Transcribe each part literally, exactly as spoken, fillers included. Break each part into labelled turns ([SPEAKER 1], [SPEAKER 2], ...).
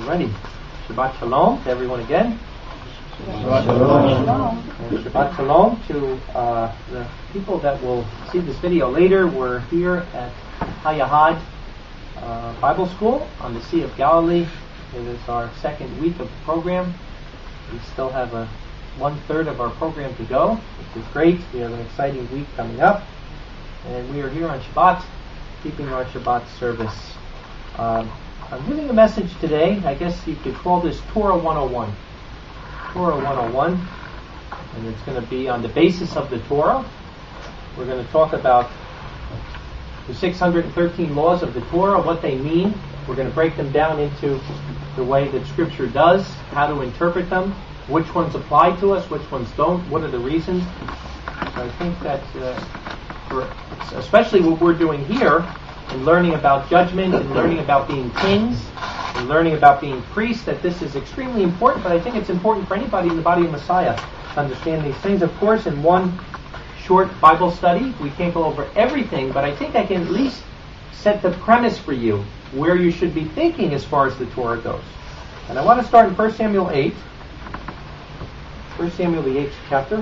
[SPEAKER 1] Alrighty. Shabbat Shalom to everyone again.
[SPEAKER 2] Shabbat Shalom.
[SPEAKER 1] And Shabbat Shalom to uh, the people that will see this video later. We're here at Hayahad uh, Bible School on the Sea of Galilee. It is our second week of the program. We still have a one third of our program to go, which is great. We have an exciting week coming up. And we are here on Shabbat, keeping our Shabbat service. Um, I'm giving a message today. I guess you could call this Torah one oh one. Torah one oh one. And it's going to be on the basis of the Torah. We're going to talk about the six hundred thirteen laws of the Torah, what they mean. We're going to break them down into the way that Scripture does, how to interpret them, which ones apply to us, which ones don't, what are the reasons. So I think that uh, for especially what we're doing here, in learning about judgment, and learning about being kings, and learning about being priests, that this is extremely important, but I think it's important for anybody in the body of Messiah to understand these things. Of course, in one short Bible study, we can't go over everything, but I think I can at least set the premise for you, where you should be thinking as far as the Torah goes. And I want to start in First Samuel eight. First Samuel, the eighth chapter.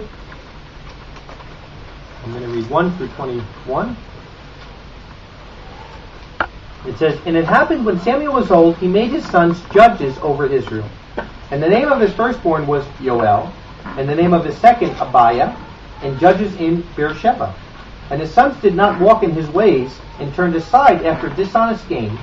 [SPEAKER 1] I'm going to read one through twenty-one. It says, "And it happened when Samuel was old, he made his sons judges over Israel. And the name of his firstborn was Yoel, and the name of his second Abiah, and judges in Beersheba. And his sons did not walk in his ways, and turned aside after dishonest gain,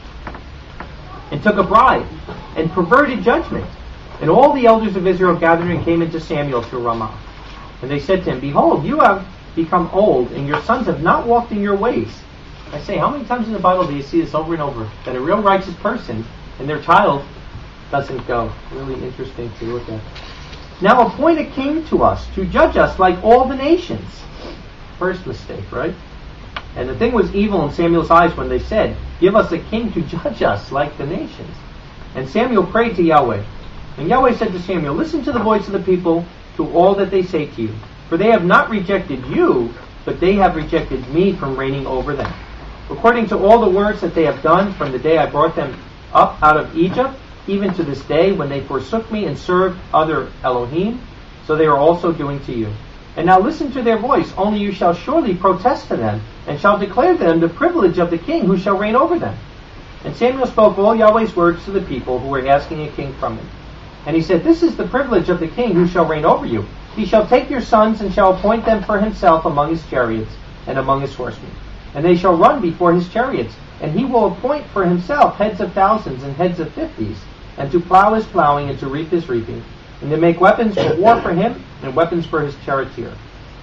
[SPEAKER 1] and took a bribe, and perverted judgment. And all the elders of Israel gathered and came into Samuel to Ramah. And they said to him, Behold, you have become old, and your sons have not walked in your ways." I say, how many times in the Bible do you see this over and over? That a real righteous person and their child doesn't go. Really interesting to look at. "Now appoint a king to us, to judge us like all the nations." First mistake, right? And the thing was evil in Samuel's eyes when they said, "Give us a king to judge us like the nations." And Samuel prayed to Yahweh. And Yahweh said to Samuel, "Listen to the voice of the people, to all that they say to you. For they have not rejected you, but they have rejected me from reigning over them. According to all the works that they have done from the day I brought them up out of Egypt, even to this day, when they forsook me and served other Elohim, so they are also doing to you. And now listen to their voice, only you shall surely protest to them, and shall declare to them the privilege of the king who shall reign over them." And Samuel spoke all Yahweh's words to the people who were asking a king from him. And he said, "This is the privilege of the king who shall reign over you. He shall take your sons and shall appoint them for himself among his chariots and among his horsemen. And they shall run before his chariots. And he will appoint for himself heads of thousands and heads of fifties, and to plow his plowing and to reap his reaping, and to make weapons for war for him and weapons for his charioteer.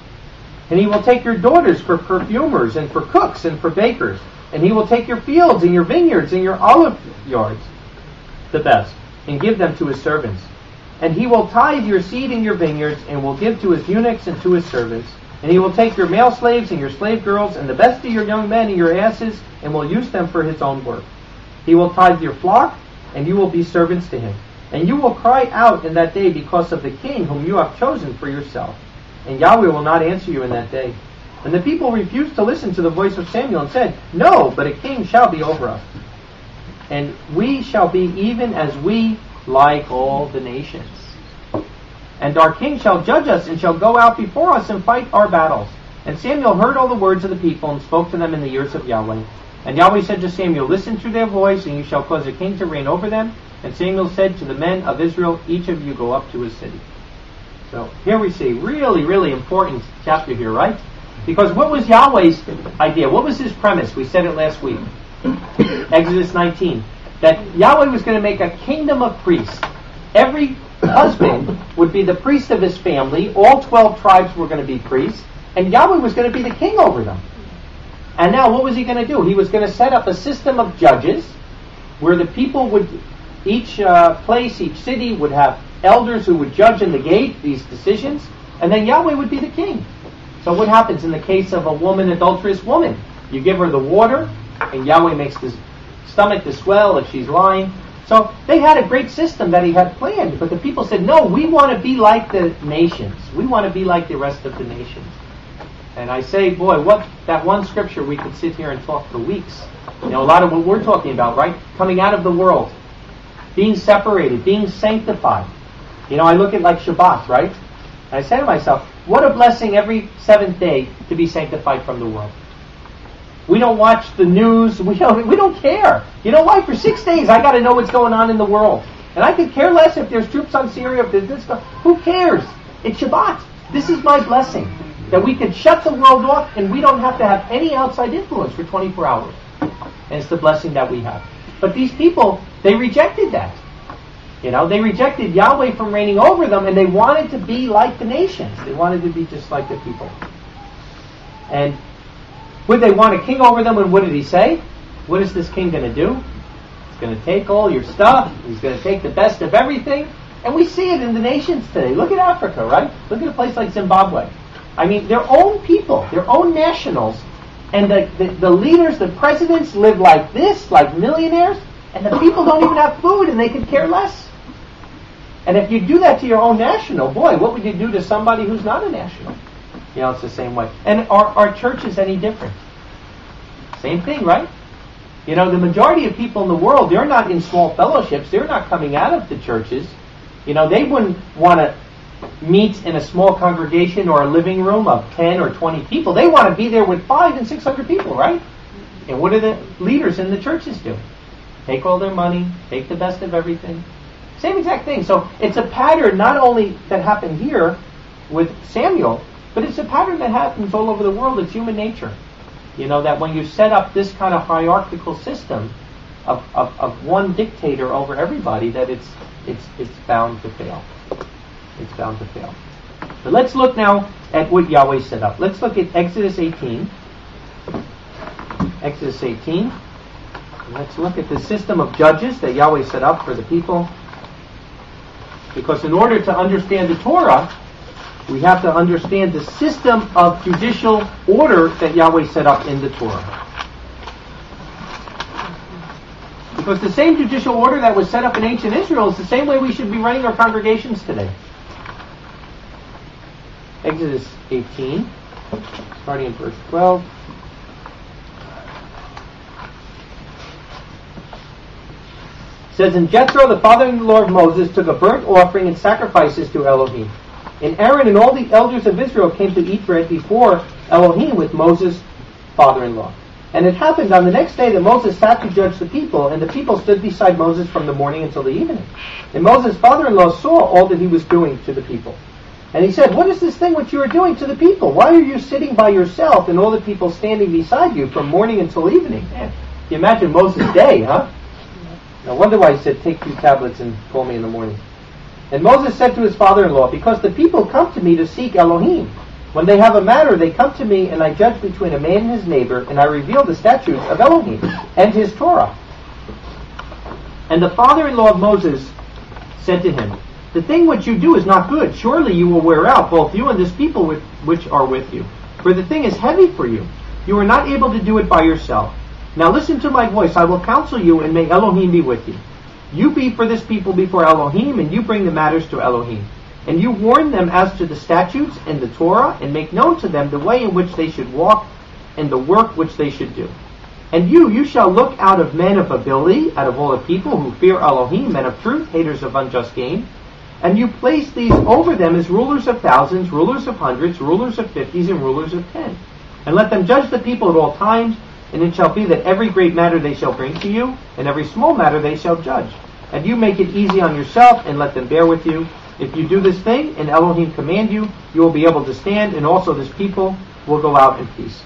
[SPEAKER 1] And he will take your daughters for perfumers and for cooks and for bakers. And he will take your fields and your vineyards and your olive yards, the best, and give them to his servants. And he will tithe your seed in your vineyards, and will give to his eunuchs and to his servants. And he will take your male slaves and your slave girls, and the best of your young men and your asses, and will use them for his own work. He will tithe your flock, and you will be servants to him. And you will cry out in that day because of the king whom you have chosen for yourself. And Yahweh will not answer you in that day." And the people refused to listen to the voice of Samuel, and said, "No, but a king shall be over us. And we shall be even as we like all the nations. And our king shall judge us, and shall go out before us and fight our battles." And Samuel heard all the words of the people, and spoke to them in the ears of Yahweh. And Yahweh said to Samuel, "Listen to their voice, and you shall cause a king to reign over them." And Samuel said to the men of Israel, "Each of you go up to his city." So here we see, really, really important chapter here, right? Because what was Yahweh's idea? What was his premise? We said it last week. Exodus nineteen. That Yahweh was going to make a kingdom of priests. Every husband would be the priest of his family. All twelve tribes were going to be priests. And Yahweh was going to be the king over them. And now what was he going to do? He was going to set up a system of judges where the people would, each uh, place, each city would have elders who would judge in the gate these decisions. And then Yahweh would be the king. So what happens in the case of a woman, adulterous woman? You give her the water, and Yahweh makes the stomach to swell if she's lying. So they had a great system that he had planned, but the people said, "No, we want to be like the nations. We want to be like the rest of the nations." And I say, boy, what that one scripture, we could sit here and talk for weeks. You know, a lot of what we're talking about, right? Coming out of the world. being separated, being sanctified. You know, I look at like Shabbat, right? And I say to myself, what a blessing every seventh day to be sanctified from the world. We don't watch the news. We don't, we don't care. You know why? For six days I got to know what's going on in the world. And I could care less if there's troops on Syria, if there's this stuff. Who cares? It's Shabbat. This is my blessing. That we could shut the world off and we don't have to have any outside influence for twenty-four hours. And it's the blessing that we have. But these people, they rejected that. You know, they rejected Yahweh from reigning over them, and they wanted to be like the nations. They wanted to be just like the people. And would they want a king over them? And what did he say? What is this king going to do? He's going to take all your stuff. He's going to take the best of everything. And we see it in the nations today. Look at Africa, right? Look at a place like Zimbabwe. I mean, their own people, their own nationals, and the, the, the leaders, the presidents live like this, like millionaires, and the people don't even have food and they could care less. And if you do that to your own national, boy, what would you do to somebody who's not a national? You know, it's the same way. And are our churches any different? Same thing, right? You know, the majority of people in the world, they're not in small fellowships. They're not coming out of the churches. You know, they wouldn't want to meet in a small congregation or a living room of ten or twenty people. They want to be there with five and six hundred people, right? And what do the leaders in the churches do? Take all their money, take the best of everything. Same exact thing. So it's a pattern not only that happened here with Samuel, but it's a pattern that happens all over the world. It's human nature. You know, that when you set up this kind of hierarchical system of, of, of one dictator over everybody, that it's it's it's bound to fail. It's bound to fail. But let's look now at what Yahweh set up. Let's look at Exodus eighteen. Exodus eighteen. Let's look at the system of judges that Yahweh set up for the people. Because in order to understand the Torah, we have to understand the system of judicial order that Yahweh set up in the Torah. Because the same judicial order that was set up in ancient Israel is the same way we should be running our congregations today. Exodus eighteen, starting in verse twelve. It says, And Jethro, the father-in-law of Moses, took a burnt offering and sacrifices to Elohim. And Aaron and all the elders of Israel came to eat bread before Elohim with Moses' father-in-law. And it happened on the next day that Moses sat to judge the people, and the people stood beside Moses from the morning until the evening. And Moses' father-in-law saw all that he was doing to the people. And he said, What is this thing which you are doing to the people? Why are you sitting by yourself and all the people standing beside you from morning until evening? Man, you imagine Moses' day, huh? No wonder why he said, Take two tablets and call me in the morning. And Moses said to his father-in-law, Because the people come to me to seek Elohim. When they have a matter, they come to me, and I judge between a man and his neighbor, and I reveal the statutes of Elohim and his Torah. And the father-in-law of Moses said to him, The thing which you do is not good. Surely you will wear out, both you and this people with, which are with you. For the thing is heavy for you. You are not able to do it by yourself. Now listen to my voice. I will counsel you, and may Elohim be with you. You be for this people before Elohim, and you bring the matters to Elohim. And you warn them as to the statutes and the Torah, and make known to them the way in which they should walk, and the work which they should do. And you, you shall look out of men of ability, out of all the people who fear Elohim, men of truth, haters of unjust gain. And you place these over them as rulers of thousands, rulers of hundreds, rulers of fifties, and rulers of ten. And let them judge the people at all times, and it shall be that every great matter they shall bring to you, and every small matter they shall judge. And you make it easy on yourself, and let them bear with you. If you do this thing, and Elohim command you, you will be able to stand, and also this people will go out in peace.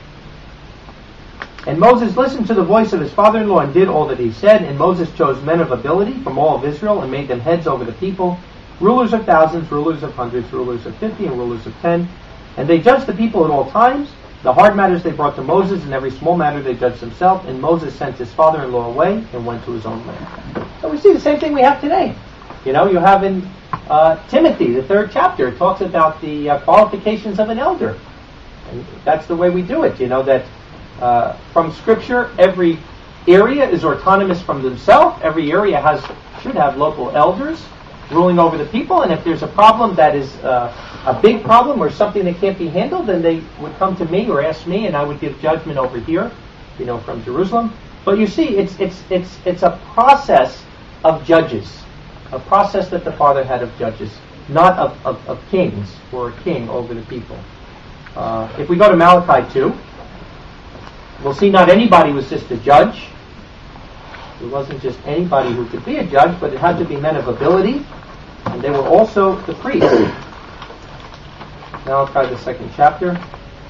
[SPEAKER 1] And Moses listened to the voice of his father-in-law and did all that he said. And Moses chose men of ability from all of Israel and made them heads over the people, rulers of thousands, rulers of hundreds, rulers of fifty, and rulers of ten. And they judged the people at all times. The hard matters they brought to Moses, and every small matter they judged himself. And Moses sent his father-in-law away and went to his own land. So we see the same thing we have today. You know, you have in uh, Timothy, the third chapter, it talks about the uh, qualifications of an elder. And that's the way we do it, you know, that uh, from Scripture, every area is autonomous from themselves. Every area has should have local elders ruling over the people. And if there's a problem that is uh, a big problem or something that can't be handled, then they would come to me or ask me, and I would give judgment over here, you know, from Jerusalem. But you see, it's it's it's it's a process of judges, a process that the Father had of judges, not of, of, of kings or a king over the people. Uh, if we go to Malachi two, we'll see not anybody was just a judge. It wasn't just anybody who could be a judge, but it had to be men of ability, and they were also the priests. Malachi, the second chapter.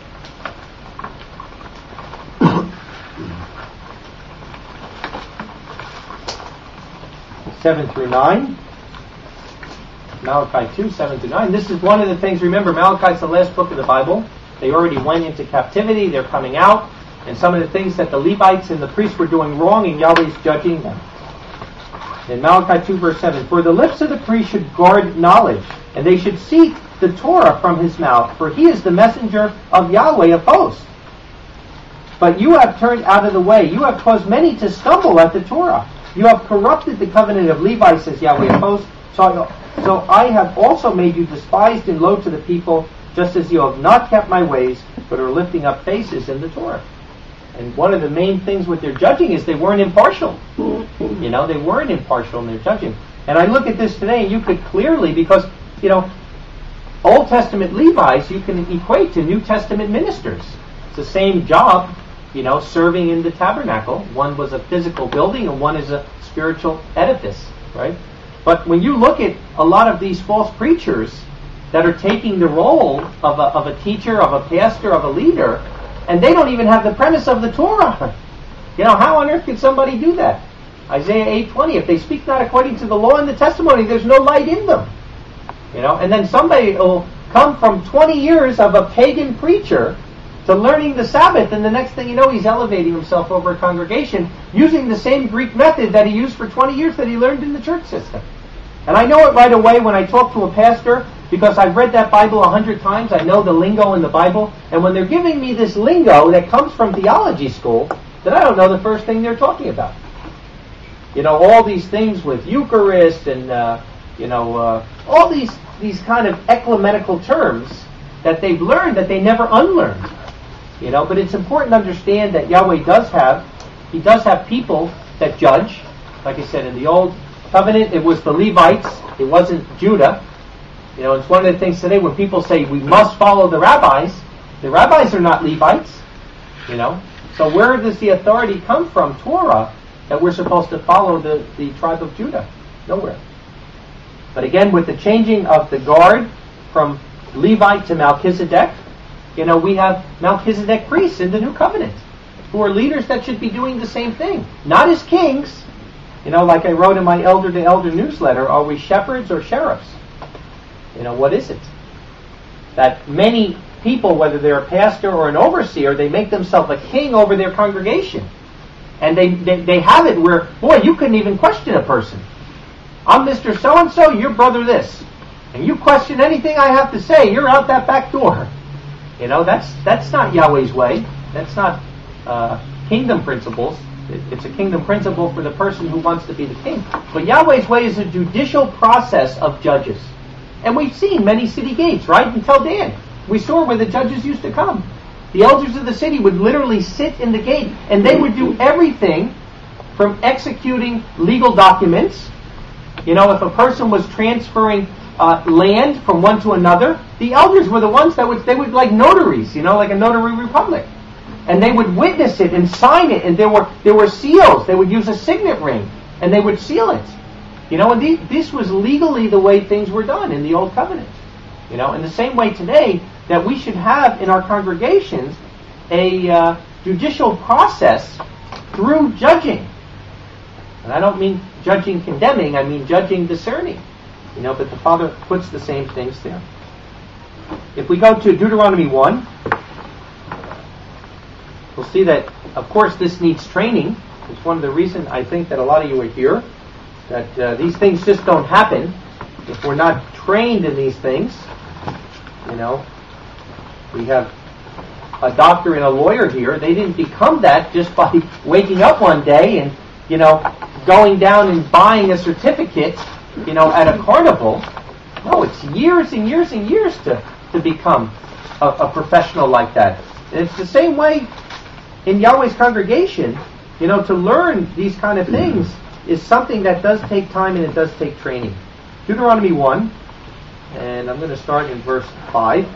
[SPEAKER 1] seven through nine. Malachi two, seven through nine. This is one of the things, remember, Malachi's the last book of the Bible. They already went into captivity, they're coming out, and some of the things that the Levites and the priests were doing wrong, and Yahweh's judging them. In Malachi two, verse seven, for the lips of the priest should guard knowledge, and they should seek the Torah from his mouth, for he is the messenger of Yahweh of hosts. But you have turned out of the way. You have caused many to stumble at the Torah. You have corrupted the covenant of Levi, says Yahweh of hosts. So, so I have also made you despised and low to the people, just as you have not kept my ways, but are lifting up faces in the Torah. And one of the main things with their judging is they weren't impartial. You know, they weren't impartial in their judging. And I look at this today, and you could clearly, because, you know, Old Testament Levites you can equate to New Testament ministers. It's the same job, you know, serving in the tabernacle. One was a physical building, and one is a spiritual edifice, right? But when you look at a lot of these false preachers that are taking the role of a, of a teacher, of a pastor, of a leader, and they don't even have the premise of the Torah. You know, how on earth could somebody do that? Isaiah eight twenty, if they speak not according to the law and the testimony, there's no light in them. You know, and then somebody will come from twenty years of a pagan preacher to learning the Sabbath, and the next thing you know, he's elevating himself over a congregation using the same Greek method that he used for twenty years that he learned in the church system. And I know it right away when I talk to a pastor, because I've read that Bible a hundred times. I know the lingo in the Bible. And when they're giving me this lingo that comes from theology school, then I don't know the first thing they're talking about. You know, all these things with Eucharist and, uh, you know, uh, all these, these kind of ecumenical terms that they've learned that they never unlearned. You know, but it's important to understand that Yahweh does have, He does have people that judge. Like I said, in the Old Covenant, it was the Levites. It wasn't Judah. You know, it's one of the things today when people say we must follow the rabbis. The rabbis are not Levites. You know, so where does the authority come from, Torah, that we're supposed to follow the, the tribe of Judah? Nowhere. But again, with the changing of the guard from Levite to Melchizedek, you know, we have Melchizedek priests in the New Covenant who are leaders that should be doing the same thing. Not as kings. You know, like I wrote in my Elder to Elder newsletter, are we shepherds or sheriffs? You know, what is it? That many people, whether they're a pastor or an overseer, they make themselves a king over their congregation. And they, they, they have it where, boy, you couldn't even question a person. I'm Mister So-and-so, you're brother this. And you question anything I have to say, you're out that back door. You know, that's that's not Yahweh's way. That's not uh, kingdom principles. It, it's a kingdom principle for the person who wants to be the king. But Yahweh's way is a judicial process of judges. And we've seen many city gates, right? Until Dan. We saw where the judges used to come. The elders of the city would literally sit in the gate, and they would do everything from executing legal documents. You know, if a person was transferring uh, land from one to another, the elders were the ones that would, they would like notaries, you know, like a notary republic. And they would witness it and sign it, and there were there were seals. They would use a signet ring, and they would seal it. You know, and the, this was legally the way things were done in the Old Covenant. You know, in the same way today that we should have in our congregations a uh, judicial process through judging. And I don't mean judging condemning, I mean judging discerning. You know, but the Father puts the same things there. If we go to Deuteronomy one, we'll see that, of course, this needs training. It's one of the reasons I think that a lot of you are here, that uh, these things just don't happen if we're not trained in these things. You know, we have a doctor and a lawyer here. They didn't become that just by waking up one day and, you know, going down and buying a certificate, you know, at a carnival. No, it's years and years and years to, to become a, a professional like that. And it's the same way in Yahweh's congregation. You know, to learn these kind of things, is something that does take time and it does take training. Deuteronomy one, and I'm going to start in verse five.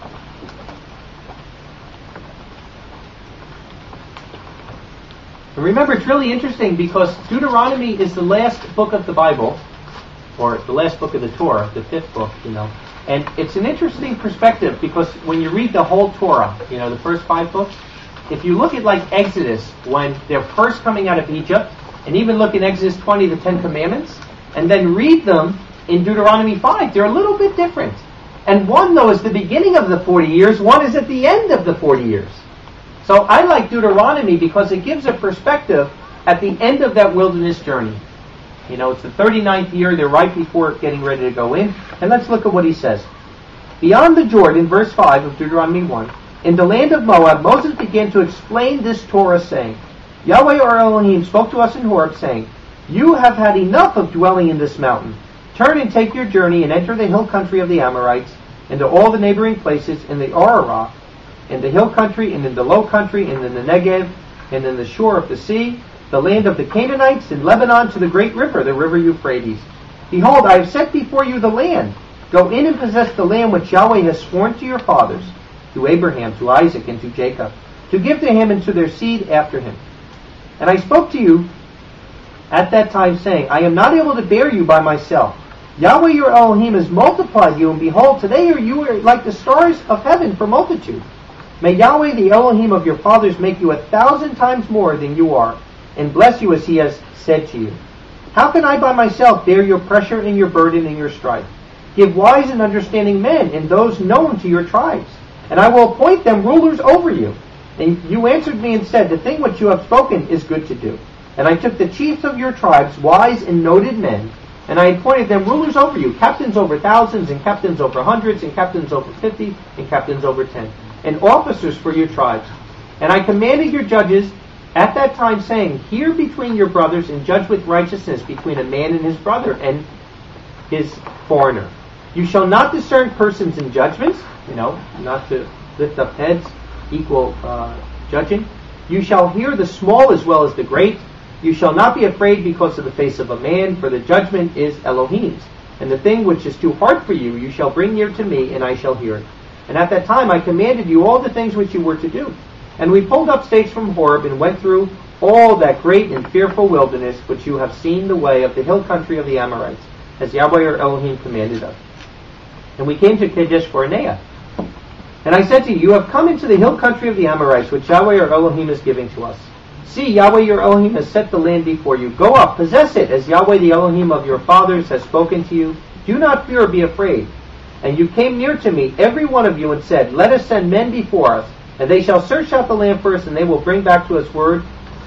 [SPEAKER 1] And remember, it's really interesting because Deuteronomy is the last book of the Bible, or the last book of the Torah, the fifth book, you know. And it's an interesting perspective because when you read the whole Torah, you know, the first five books, if you look at like Exodus, when they're first coming out of Egypt, and even look in Exodus twenty, the Ten Commandments, and then read them in Deuteronomy five, they're a little bit different. And one, though, is the beginning of the forty years, one is at the end of the forty years. So I like Deuteronomy because it gives a perspective at the end of that wilderness journey. You know, it's the thirty-ninth year, they're right before getting ready to go in. And let's look at what he says. Beyond the Jordan, verse five of Deuteronomy one, in the land of Moab, Moses began to explain this Torah, saying, Yahweh our Elohim spoke to us in Horeb, saying, You have had enough of dwelling in this mountain. Turn and take your journey and enter the hill country of the Amorites, into all the neighboring places in the Ararat, in the hill country, and in the low country, and in the Negev, and in the shore of the sea, the land of the Canaanites, in Lebanon to the great river, the river Euphrates. Behold, I have set before you the land. Go in and possess the land which Yahweh has sworn to your fathers, to Abraham, to Isaac, and to Jacob, to give to him and to their seed after him. And I spoke to you at that time, saying, I am not able to bear you by myself. Yahweh your Elohim has multiplied you, and behold, today are you are like the stars of heaven for multitude. May Yahweh the Elohim of your fathers make you a thousand times more than you are, and bless you as he has said to you. How can I by myself bear your pressure and your burden and your strife? Give wise and understanding men and those known to your tribes, and I will appoint them rulers over you. And you answered me and said, The thing which you have spoken is good to do. And I took the chiefs of your tribes, wise and noted men, and I appointed them rulers over you, captains over thousands, and captains over hundreds, and captains over fifty, and captains over ten, and officers for your tribes. And I commanded your judges at that time, saying, Hear between your brothers, and judge with righteousness between a man and his brother, and his foreigner. You shall not discern persons in judgments, you know, not to lift up heads, equal uh, judging. You shall hear the small as well as the great. You shall not be afraid because of the face of a man, for the judgment is Elohim's. And the thing which is too hard for you, you shall bring near to me, and I shall hear it. And at that time I commanded you all the things which you were to do. And we pulled up stakes from Horeb, and went through all that great and fearful wilderness, which you have seen the way of the hill country of the Amorites, as Yahweh our Elohim commanded us. And we came to Kadesh Barnea. And I said to you, You have come into the hill country of the Amorites, which Yahweh our Elohim is giving to us. See, Yahweh your Elohim has set the land before you. Go up, possess it, as Yahweh the Elohim of your fathers has spoken to you. Do not fear or be afraid. And you came near to me, every one of you, and said, Let us send men before us, and they shall search out the land first, and they will bring back to us word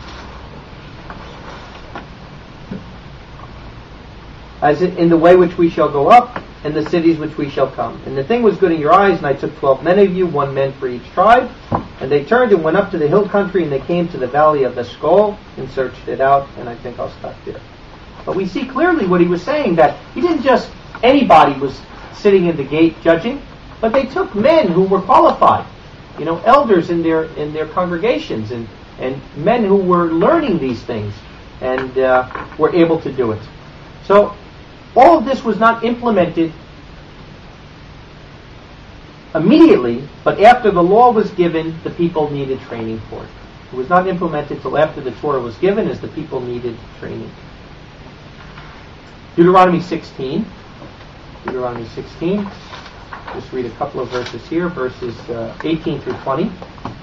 [SPEAKER 1] as in the way which we shall go up, and the cities which we shall come. And the thing was good in your eyes, and I took twelve men of you, one man for each tribe. And they turned and went up to the hill country, and they came to the valley of the skull, and searched it out, and I think I'll stop there. But we see clearly what he was saying, that he didn't just, anybody was sitting in the gate judging, but they took men who were qualified, you know, elders in their in their congregations, and, and men who were learning these things, and uh, were able to do it. So, all of this was not implemented immediately, but after the law was given, the people needed training for it. It was not implemented until after the Torah was given, as the people needed training. Deuteronomy sixteen. Deuteronomy sixteen. Just read a couple of verses here, verses uh, eighteen through twenty.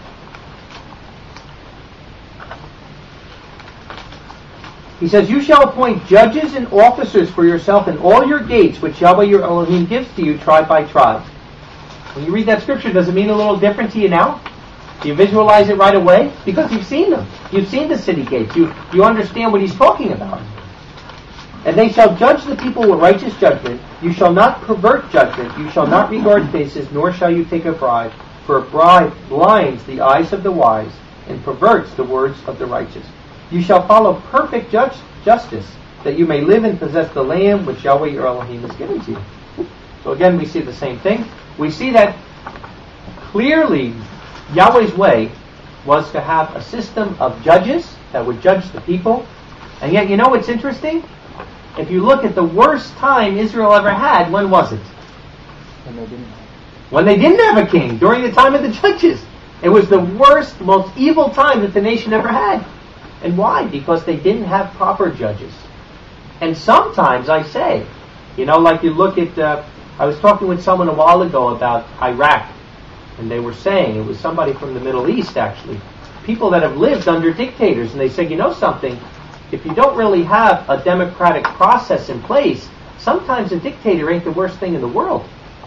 [SPEAKER 1] He says, You shall appoint judges and officers for yourself in all your gates, which Yahweh your Elohim gives to you tribe by tribe. When you read that scripture, does it mean a little different to you now? Do you visualize it right away? Because you've seen them. You've seen the city gates. You, you understand what he's talking about. And they shall judge the people with righteous judgment. You shall not pervert judgment. You shall not regard faces, nor shall you take a bribe. For a bribe blinds the eyes of the wise, and perverts the words of the righteous. You shall follow perfect judge, justice, that you may live and possess the land which Yahweh your Elohim has given to you. So again, we see the same thing. We see that clearly Yahweh's way was to have a system of judges that would judge the people, And yet, you know what's interesting? If you look at the worst time Israel ever had, when was it?
[SPEAKER 2] When they didn't have.
[SPEAKER 1] When they didn't have a king, during the time of the judges. It was the worst, most evil time that the nation ever had. And why? Because they didn't have proper judges. And sometimes I say, you know, like you look at, uh, I was talking with someone a while ago about Iraq, and they were saying, it was somebody from the Middle East actually, people that have lived under dictators, and they said, you know something, if you don't really have a democratic process in place, sometimes a dictator ain't the worst thing in the world.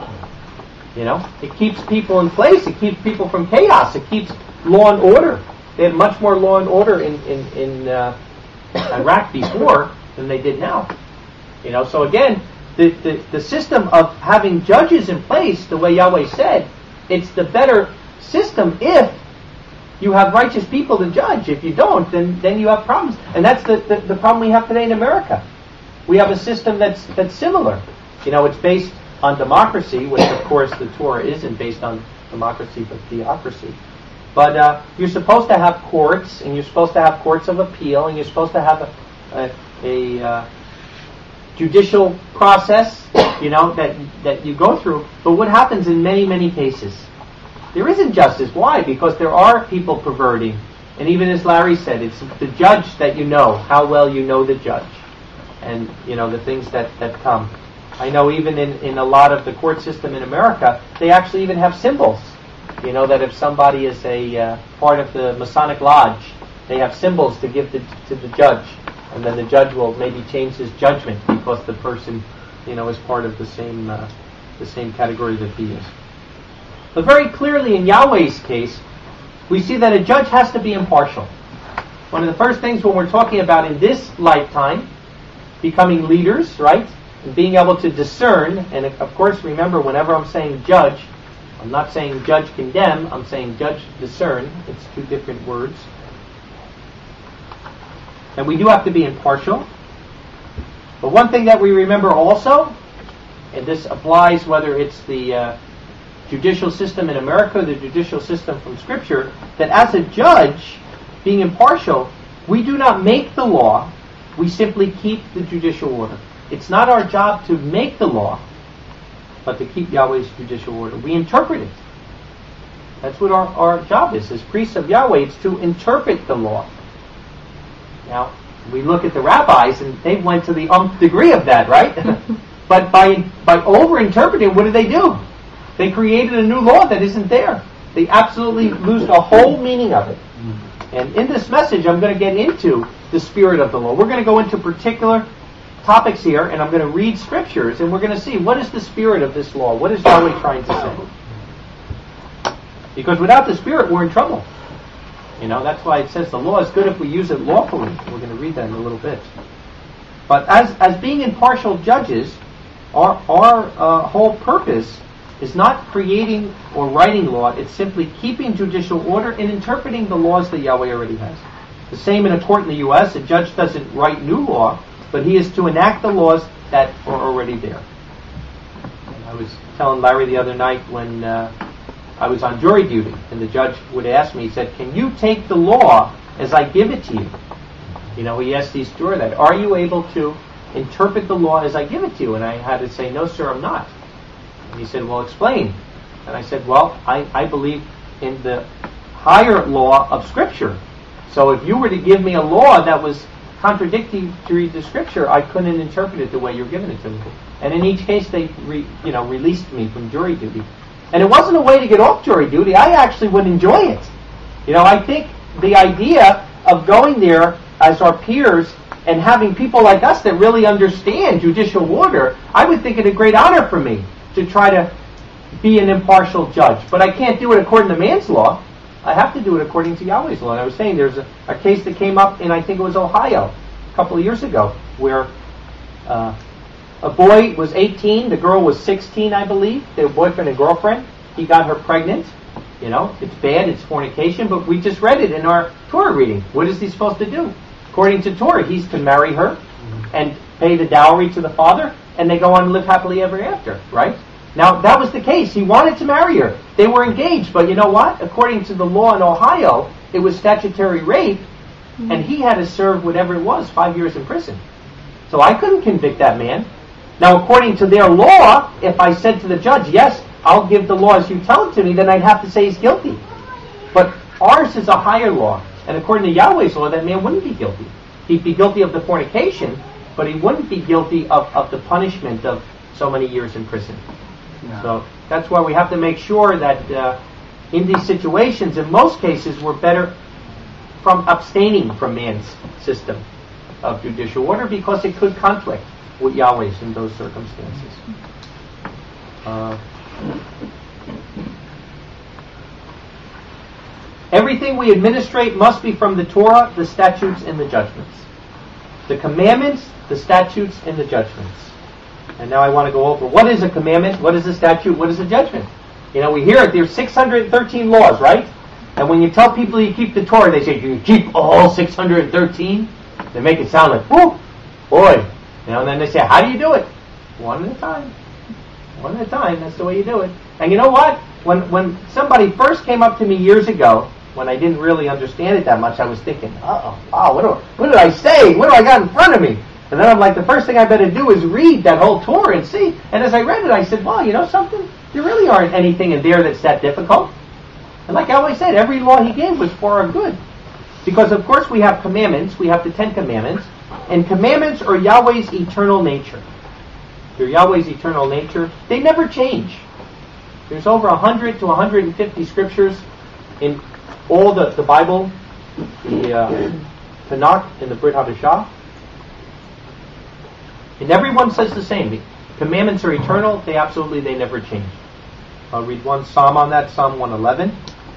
[SPEAKER 1] You know, it keeps people in place, it keeps people from chaos, it keeps law and order. They had much more law and order in, in, in uh, Iraq before than they did now. You know, so again, the, the, the system of having judges in place, the way Yahweh said, it's the better system if you have righteous people to judge. If you don't, then, then you have problems. And that's the, the, the problem we have today in America. We have a system that's that's similar. You know, it's based on democracy, which of course the Torah isn't based on democracy but theocracy. But uh, you're supposed to have courts, and you're supposed to have courts of appeal, and you're supposed to have a, a, a uh, judicial process, you know, that that you go through. But what happens in many, many cases? There isn't justice. Why? Because there are people perverting. And even as Larry said, it's the judge that you know, how well you know the judge. And, you know, the things that, that come. I know even in, in a lot of the court system in America, they actually even have symbols. You know, that if somebody is a uh, part of the Masonic Lodge, they have symbols to give to, to the judge. And then the judge will maybe change his judgment because the person, you know, is part of the same uh, the same category that he is. But very clearly in Yahweh's case, we see that a judge has to be impartial. One of the first things when we're talking about in this lifetime, becoming leaders, right? And being able to discern, and of course remember whenever I'm saying judge, I'm not saying judge condemn, I'm saying judge discern. It's two different words. And we do have to be impartial. But one thing that we remember also, and this applies whether it's the uh, judicial system in America or the judicial system from Scripture, that as a judge, being impartial, we do not make the law, we simply keep the judicial order. It's not our job to make the law, but to keep Yahweh's judicial order. We interpret it. That's what our, our job is. As priests of Yahweh, it's to interpret the law. Now, we look at the rabbis, and they went to the umpth degree of that, right? But by by over-interpreting, what did they do? They created a new law that isn't there. They absolutely lose the whole meaning of it. And in this message, I'm going to get into the spirit of the law. We're going to go into particular topics here, and I'm going to read scriptures, and we're going to see what is the spirit of this law. What is Yahweh trying to say? Because without the spirit, we're in trouble. You know, that's why it says the law is good if we use it lawfully. We're going to read that in a little bit. But as as being impartial judges, our our uh, whole purpose is not creating or writing law. It's simply keeping judicial order and interpreting the laws that Yahweh already has. The same in a court in the U S A judge doesn't write new law, but he is to enact the laws that are already there. And I was telling Larry the other night when uh, I was on jury duty, and the judge would ask me, he said, can you take the law as I give it to you? You know, he asked these jurors that, are you able to interpret the law as I give it to you? And I had to say, no, sir, I'm not. And he said, well, explain. And I said, well, I, I believe in the higher law of Scripture. So if you were to give me a law that was contradictory to Scripture, I couldn't interpret it the way you're giving it to me. And in each case, they re, you know, released me from jury duty. And it wasn't a way to get off jury duty. I actually would enjoy it. You know, I think the idea of going there as our peers and having people like us that really understand judicial order, I would think it a great honor for me to try to be an impartial judge. But I can't do it according to man's law. I have to do it according to Yahweh's law. And I was saying there's a, a case that came up in, I think it was Ohio, a couple of years ago, where uh, a boy was eighteen, the girl was sixteen, I believe. They were boyfriend and girlfriend. He got her pregnant. You know, it's bad, it's fornication, but we just read it in our Torah reading. What is he supposed to do? According to Torah, he's to marry her and pay the dowry to the father, and they go on and live happily ever after, right? Now, that was the case. He wanted to marry her. They were engaged, but you know what? According to the law in Ohio, it was statutory rape and he had to serve whatever it was, five years in prison. So I couldn't convict that man. Now, according to their law, if I said to the judge, yes, I'll give the law as you tell it to me, then I'd have to say he's guilty. But ours is a higher law. And according to Yahweh's law, that man wouldn't be guilty. He'd be guilty of the fornication, but he wouldn't be guilty of, of the punishment of so many years in prison. Yeah. So that's why we have to make sure that uh, in these situations, in most cases, we're better from abstaining from man's system of judicial order because it could conflict with Yahweh's in those circumstances. Uh, everything we administrate must be from the Torah, the statutes, and the judgments. The commandments, the statutes, and the judgments. And now I want to go over what is a commandment, what is a statute, what is a judgment. You know, we hear it, there's six hundred thirteen laws, right? And when you tell people you keep the Torah, they say, you keep all six hundred thirteen? They make it sound like, whoo, boy. You know, and then they say, how do you do it? One at a time. One at a time, that's the way you do it. And you know what? When when somebody first came up to me years ago, when I didn't really understand it that much, I was thinking, uh-oh, wow, what, do, what did I say? What do I got in front of me? And then I'm like, the first thing I better do is read that whole Torah and see. And as I read it, I said, well, you know something? There really aren't anything in there that's that difficult. And like I always said, every law he gave was for our good. Because, of course, we have commandments. We have the Ten Commandments. And commandments are Yahweh's eternal nature. They're Yahweh's eternal nature. They never change. There's over one hundred to one hundred fifty scriptures in all the, the Bible, the uh, Tanakh, and the Brit Hadashah. And everyone says the same. The commandments are eternal. They absolutely, they never change. I'll read one psalm on that, Psalm one eleven.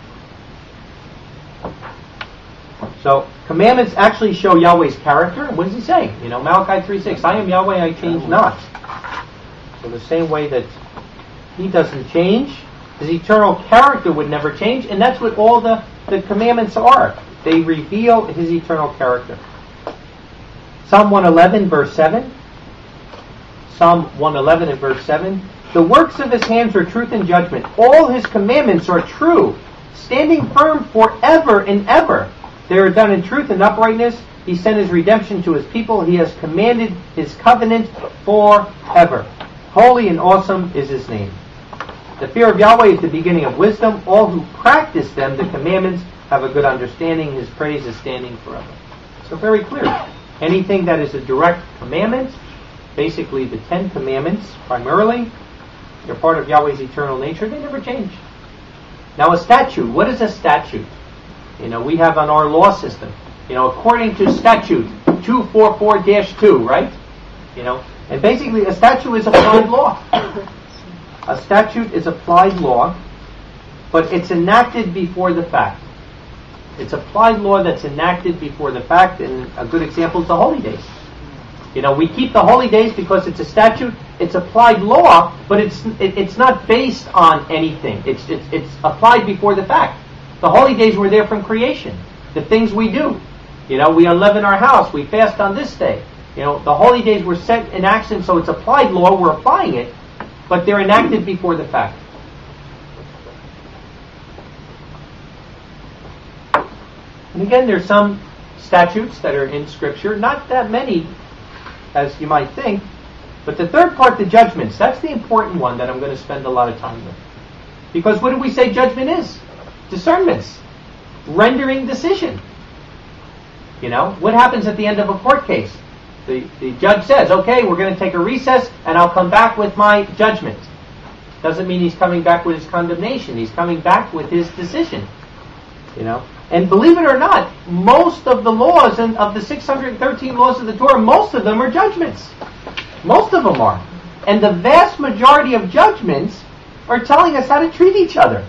[SPEAKER 1] So, commandments actually show Yahweh's character. What does he say? You know, Malachi three six, I am Yahweh, I change not. So the same way that he doesn't change, his eternal character would never change, and that's what all the, the commandments are. They reveal his eternal character. Psalm one eleven, verse seven. Psalm one eleven and verse seven. The works of his hands are truth and judgment. All his commandments are true, standing firm forever and ever. They are done in truth and uprightness. He sent his redemption to his people. He has commanded his covenant forever. Holy and awesome is his name. The fear of Yahweh is the beginning of wisdom. All who practice them, the commandments, have a good understanding. His praise is standing forever. So very clear. Anything that is a direct commandment, basically the Ten Commandments primarily, they're part of Yahweh's eternal nature. They never change. Now a statute. What is a statute? You know, we have on our law system, you know, according to statute two forty-four dash two, right? You know, and basically a statute is applied law. A statute is applied law, but it's enacted before the fact. It's applied law that's enacted before the fact, and a good example is the holy days. You know, we keep the holy days because it's a statute, it's applied law, but it's it, it's not based on anything. It's, it's it's applied before the fact. The holy days were there from creation. The things we do. You know, we unleaven our house. We fast on this day. You know, the holy days were set in action, so it's applied law. We're applying it, but they're enacted before the fact. And again, there's some statutes that are in Scripture. Not that many, as you might think. But the third part, the judgments, that's the important one that I'm going to spend a lot of time with. Because what do we say judgment is? Discernments. Rendering decision. You know, what happens at the end of a court case? The, the judge says, okay, we're going to take a recess and I'll come back with my judgment. Doesn't mean he's coming back with his condemnation. He's coming back with his decision. You know, and believe it or not, most of the laws and of the six hundred thirteen laws of the Torah, most of them are judgments. Most of them are. And the vast majority of judgments are telling us how to treat each other.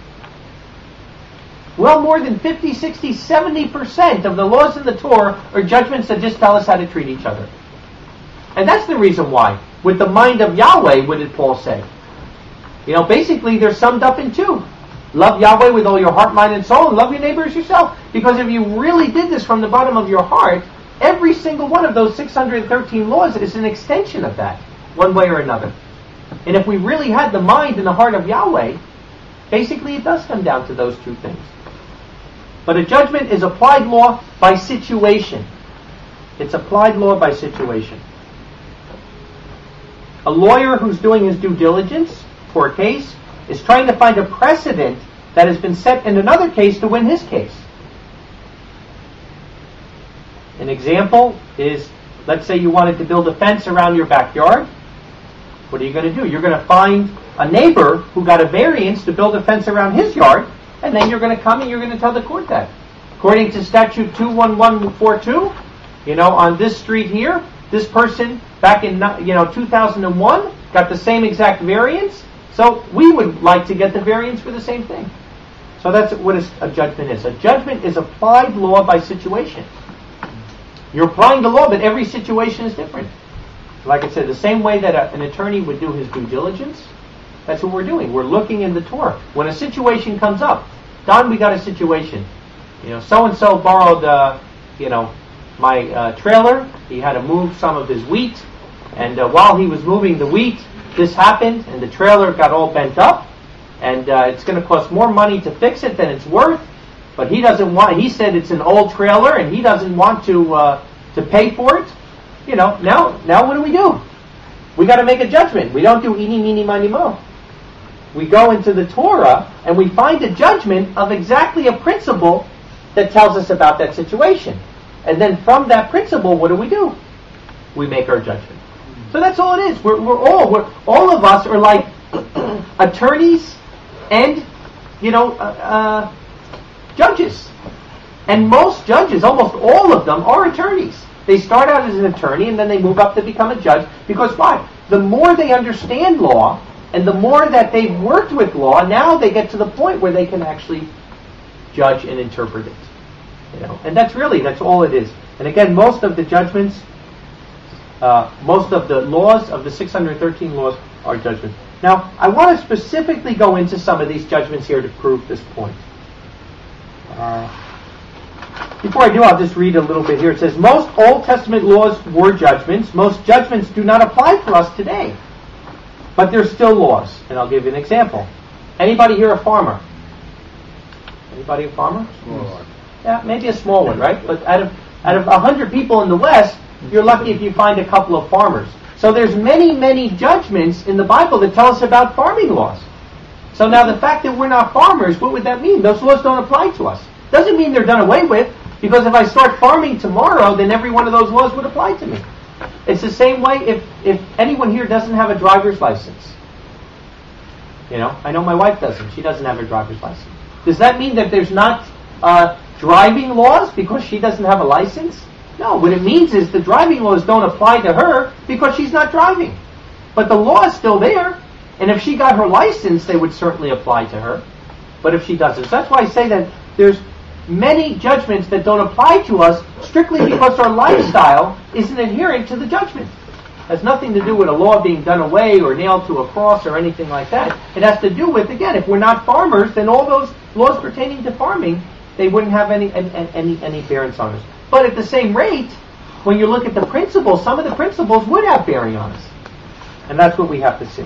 [SPEAKER 1] Well, more than fifty, sixty, seventy percent of the laws in the Torah are judgments that just tell us how to treat each other. And that's the reason why. With the mind of Yahweh, what did Paul say? You know, basically they're summed up in two. Love Yahweh with all your heart, mind, and soul, and love your neighbor as yourself. Because if you really did this from the bottom of your heart, every single one of those six hundred thirteen laws is an extension of that, one way or another. And if we really had the mind and the heart of Yahweh, basically it does come down to those two things. But a judgment is applied law by situation. It's applied law by situation. A lawyer who's doing his due diligence for a case is trying to find a precedent that has been set in another case to win his case. An example is, let's say you wanted to build a fence around your backyard. What are you going to do? You're going to find a neighbor who got a variance to build a fence around his yard, and then you're going to come and you're going to tell the court that. According to statute two one one four two, you know, on this street here, this person back in you know two thousand one got the same exact variance, so we would like to get the variance for the same thing. So that's what a judgment is. A judgment is applied law by situation. You're applying the law, but every situation is different. Like I said, the same way that a, an attorney would do his due diligence, that's what we're doing. We're looking in the Torah. When a situation comes up, Don, we got a situation. You know, so-and-so borrowed, uh, you know, my uh, trailer. He had to move some of his wheat. And uh, while he was moving the wheat, this happened, and the trailer got all bent up. And uh, it's going to cost more money to fix it than it's worth. But he doesn't want. He said it's an old trailer, and he doesn't want to uh, to pay for it. You know, now now what do we do? We got to make a judgment. We don't do eeny, meeny, miny, mo. We go into the Torah and we find a judgment of exactly a principle that tells us about that situation. And then from that principle, what do we do? We make our judgment. So that's all it is. We're we're all we're all of us are like attorneys and you know uh, uh, judges. And most judges, almost all of them, are attorneys. They start out as an attorney and then they move up to become a judge. Because why? The more they understand law and the more that they've worked with law, now they get to the point where they can actually judge and interpret it. You know, and that's really, that's all it is. And again, most of the judgments, uh, most of the laws of the six hundred thirteen laws are judgments. Now, I want to specifically go into some of these judgments here to prove this point. Uh, Before I do, I'll just read a little bit here. It says, most Old Testament laws were judgments. Most judgments do not apply for us today. But they're still laws. And I'll give you an example. Anybody here a farmer? Anybody a farmer?
[SPEAKER 2] Small one.
[SPEAKER 1] Yeah, maybe a small one, right? But out of out of one hundred people in the West, you're lucky if you find a couple of farmers. So there's many, many judgments in the Bible that tell us about farming laws. So now the fact that we're not farmers, what would that mean? Those laws don't apply to us. Doesn't mean they're done away with, because if I start farming tomorrow, then every one of those laws would apply to me. It's the same way if, if anyone here doesn't have a driver's license. You know, I know my wife doesn't. She doesn't have a driver's license. Does that mean that there's not uh, driving laws because she doesn't have a license? No, what it means is the driving laws don't apply to her because she's not driving. But the law is still there, and if she got her license, they would certainly apply to her. But if she doesn't. So that's why I say that there's many judgments that don't apply to us strictly because our lifestyle isn't adherent to the judgment. It has nothing to do with a law being done away or nailed to a cross or anything like that. It has to do with, again, if we're not farmers, then all those laws pertaining to farming, they wouldn't have any any any, any bearings on us. But at the same rate, when you look at the principles, some of the principles would have bearing on us. And that's what we have to see.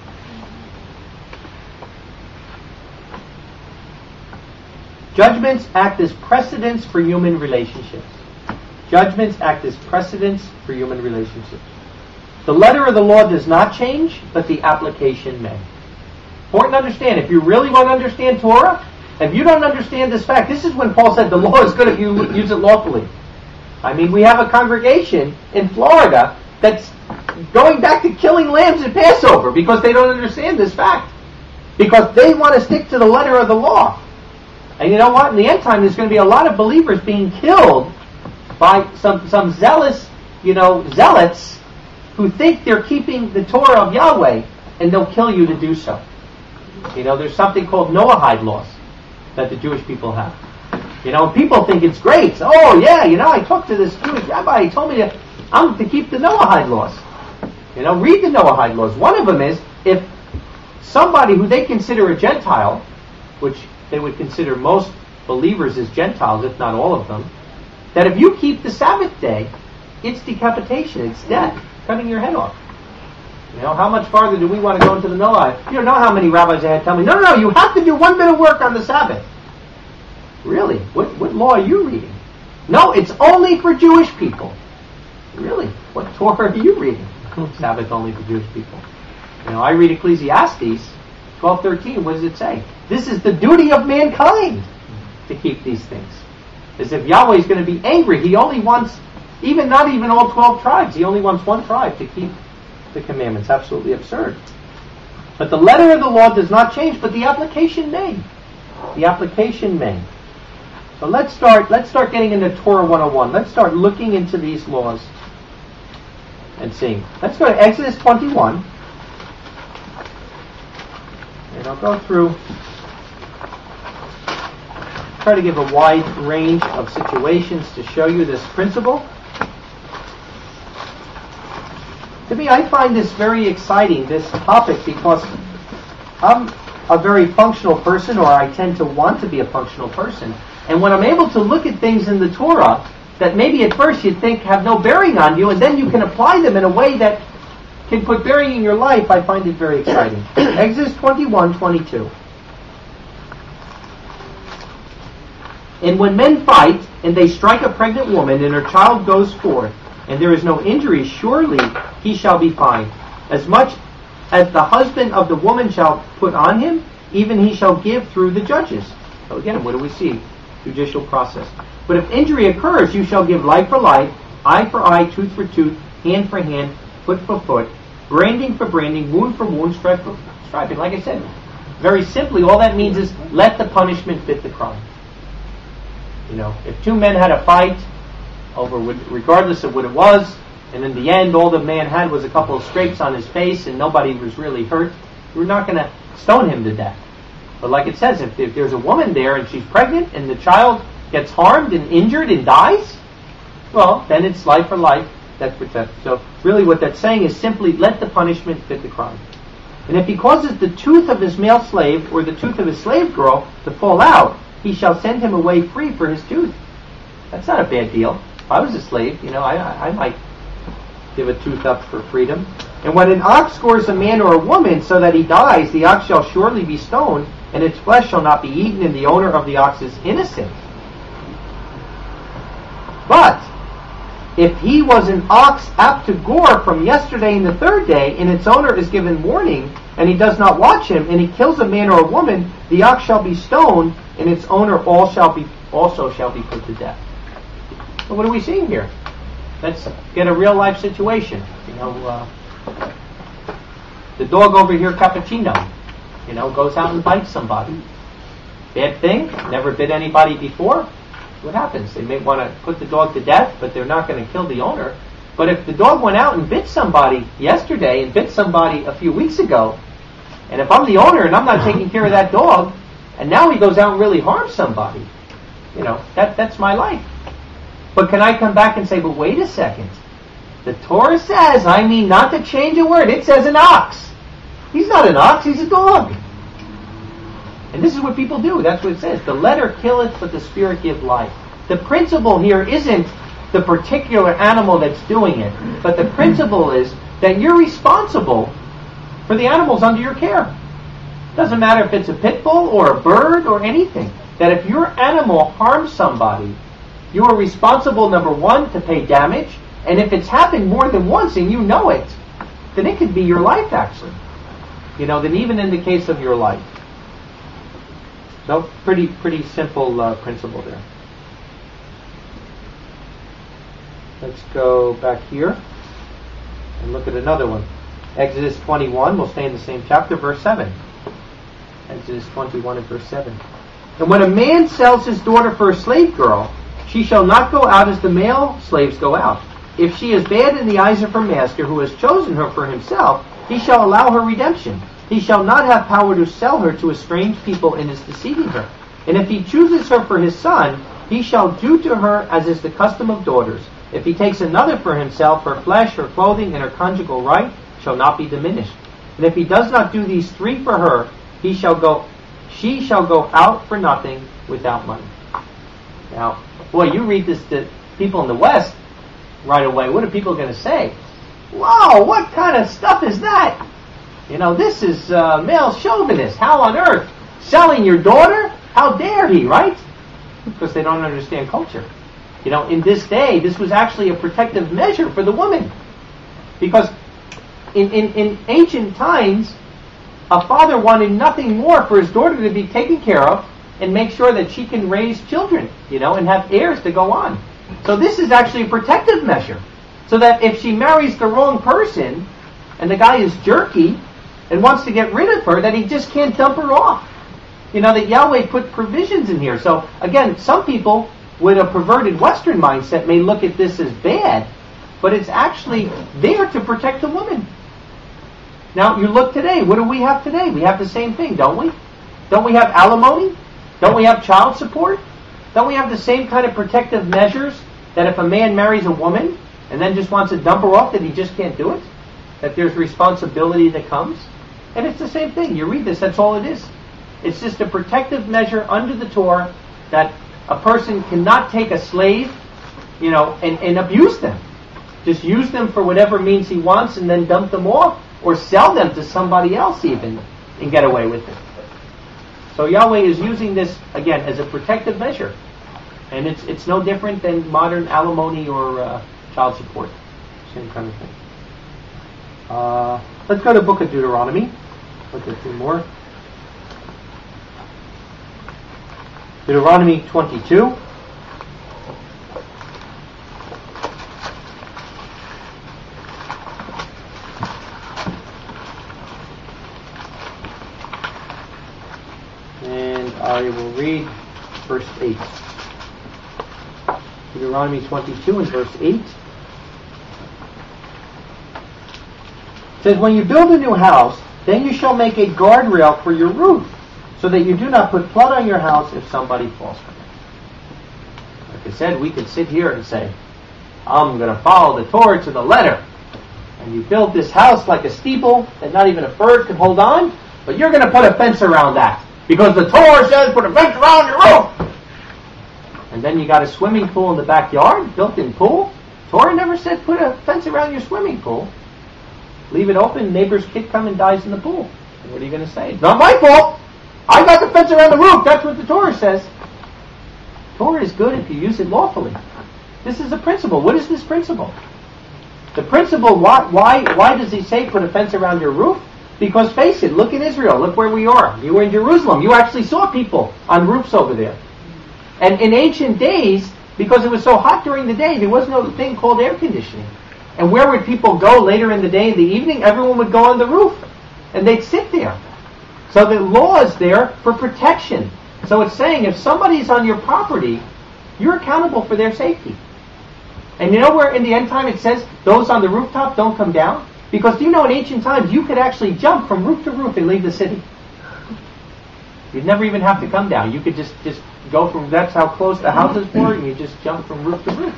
[SPEAKER 1] Judgments act as precedents for human relationships. Judgments act as precedents for human relationships. The letter of the law does not change, but the application may. Important to understand, if you really want to understand Torah, if you don't understand this fact, this is when Paul said the law is good if you use it lawfully. I mean, we have a congregation in Florida that's going back to killing lambs at Passover because they don't understand this fact. Because they want to stick to the letter of the law. And you know what? In the end time, there's going to be a lot of believers being killed by some, some zealous, you know, zealots who think they're keeping the Torah of Yahweh, and they'll kill you to do so. You know, there's something called Noahide laws that the Jewish people have. You know, people think it's great. Oh, yeah, you know, I talked to this Jewish rabbi. He told me that I'm to keep the Noahide laws. You know, read the Noahide laws. One of them is if somebody who they consider a Gentile, which they would consider most believers as Gentiles, if not all of them, that if you keep the Sabbath day, it's decapitation, it's death, cutting your head off. You know, how much farther do we want to go into the Noahide? You don't know how many rabbis I had tell me, no, no, no, you have to do one bit of work on the Sabbath. Really? What, what law are you reading? No, it's only for Jewish people. Really? What Torah are you reading? Sabbath only for Jewish people. You know, I read Ecclesiastes twelve thirteen. What does it say? This is the duty of mankind to keep these things. As if Yahweh is going to be angry. He only wants, even not even all twelve tribes. He only wants one tribe to keep the commandments. Absolutely absurd. But the letter of the law does not change, but the application may. The application may. So let's start let's start getting into Torah one oh one. Let's start looking into these laws and seeing. Let's go to Exodus twenty-one. And I'll go through, try to give a wide range of situations to show you this principle. To me, I find this very exciting, this topic, because I'm a very functional person, or I tend to want to be a functional person. And when I'm able to look at things in the Torah that maybe at first you think have no bearing on you, and then you can apply them in a way that can put bearing in your life, I find it very exciting. Exodus twenty-one twenty-two. And when men fight, and they strike a pregnant woman, and her child goes forth, and there is no injury, surely he shall be fined. As much as the husband of the woman shall put on him, even he shall give through the judges. So again, what do we see? Judicial process. But if injury occurs, you shall give life for life, eye for eye, tooth for tooth, hand for hand, foot for foot, branding for branding, wound for wound, stripe for striping. Like I said, very simply, all that means is let the punishment fit the crime. You know, if two men had a fight over, regardless of what it was, and in the end all the man had was a couple of scrapes on his face and nobody was really hurt, we're not going to stone him to death. But like it says, if, if there's a woman there and she's pregnant and the child gets harmed and injured and dies, well, then it's life for life. That's what that. So really what that's saying is simply let the punishment fit the crime. And if he causes the tooth of his male slave or the tooth of his slave girl to fall out, he shall send him away free for his tooth. That's not a bad deal. If I was a slave, you know, I, I, I might give a tooth up for freedom. And when an ox scores a man or a woman so that he dies, the ox shall surely be stoned, and its flesh shall not be eaten, and the owner of the ox is innocent. But if he was an ox apt to gore from yesterday and the third day, and its owner is given warning, and he does not watch him, and he kills a man or a woman, the ox shall be stoned, and its owner all shall be also shall be put to death. So what are we seeing here? Let's get a real life situation. You know, uh, the dog over here, Cappuccino, you know, goes out and bites somebody. Bad thing. Never bit anybody before. What happens? They may want to put the dog to death, but they're not going to kill the owner. But if the dog went out and bit somebody yesterday and bit somebody a few weeks ago, and if I'm the owner and I'm not taking care of that dog, and now he goes out and really harms somebody, you know, that that's my life. But can I come back and say, but wait a second. The Torah says, I mean not to change a word. It says an ox. He's not an ox, he's a dog. And this is what people do. That's what it says. The letter killeth, but the spirit give life. The principle here isn't the particular animal that's doing it, but the principle is that you're responsible for the animals under your care. Doesn't matter if it's a pit bull or a bird or anything. That if your animal harms somebody, you are responsible, number one, to pay damage. And if it's happened more than once and you know it, then it could be your life, actually. You know, then even in the case of your life. So, pretty pretty simple uh, principle there. Let's go back here and look at another one. Exodus twenty-one, we'll stay in the same chapter, verse seven. Exodus twenty-one and verse seven. And when a man sells his daughter for a slave girl, she shall not go out as the male slaves go out. If she is bad in the eyes of her master, who has chosen her for himself, he shall allow her redemption. He shall not have power to sell her to a strange people and is deceiving her. And if he chooses her for his son, he shall do to her as is the custom of daughters. If he takes another for himself, her flesh, her clothing, and her conjugal right shall not be diminished. And if he does not do these three for her, he shall go, she shall go out for nothing without money. Now, boy, you read this to people in the West right away. What are people going to say? Wow, what kind of stuff is that? You know, this is uh, male chauvinist. How on earth? Selling your daughter? How dare he, right? Because they don't understand culture. You know, in this day, this was actually a protective measure for the woman. Because in, in, in ancient times, a father wanted nothing more for his daughter to be taken care of and make sure that she can raise children, you know, and have heirs to go on. So this is actually a protective measure. So that if she marries the wrong person, and the guy is jerky, and wants to get rid of her, that he just can't dump her off. You know, that Yahweh put provisions in here. So, again, some people with a perverted Western mindset may look at this as bad, but it's actually there to protect the woman. Now, you look today. What do we have today? We have the same thing, don't we? Don't we have alimony? Don't we have child support? Don't we have the same kind of protective measures that if a man marries a woman and then just wants to dump her off, that he just can't do it? That there's responsibility that comes? And it's the same thing. You read this, that's all it is. It's just a protective measure under the Torah that a person cannot take a slave, you know, and, and abuse them. Just use them for whatever means he wants and then dump them off, or sell them to somebody else even and get away with it. So Yahweh is using this, again, as a protective measure. And it's it's no different than modern alimony or uh, child support. Same kind of thing. Uh, let's go to the book of Deuteronomy. Look at two more. Deuteronomy twenty-two. And I will read verse eight. Deuteronomy twenty-two and verse eight. It says, when you build a new house, then you shall make a guardrail for your roof, so that you do not put flood on your house if somebody falls from it. Like I said, we could sit here and say, I'm going to follow the Torah to the letter. And you build this house like a steeple that not even a bird can hold on, but you're going to put a fence around that. Because the Torah says put a fence around your roof. And then you got a swimming pool in the backyard, built-in pool. Torah never said put a fence around your swimming pool. Leave it open, neighbor's kid comes and dies in the pool. And what are you going to say? It's not my fault. I got the fence around the roof. That's what the Torah says. Torah is good if you use it lawfully. This is a principle. What is this principle? The principle, why, why, why does he say put a fence around your roof? Because face it, look at Israel. Look where we are. You were in Jerusalem. You actually saw people on roofs over there. And in ancient days, because it was so hot during the day, there was no thing called air conditioning. And where would people go later in the day, in the evening? Everyone would go on the roof. And they'd sit there. So the law is there for protection. So it's saying if somebody's on your property, you're accountable for their safety. And you know where in the end time it says, those on the rooftop don't come down? Because do you know in ancient times, you could actually jump from roof to roof and leave the city. You'd never even have to come down. You could just, just go from, that's how close the houses were, and you just jump from roof to roof.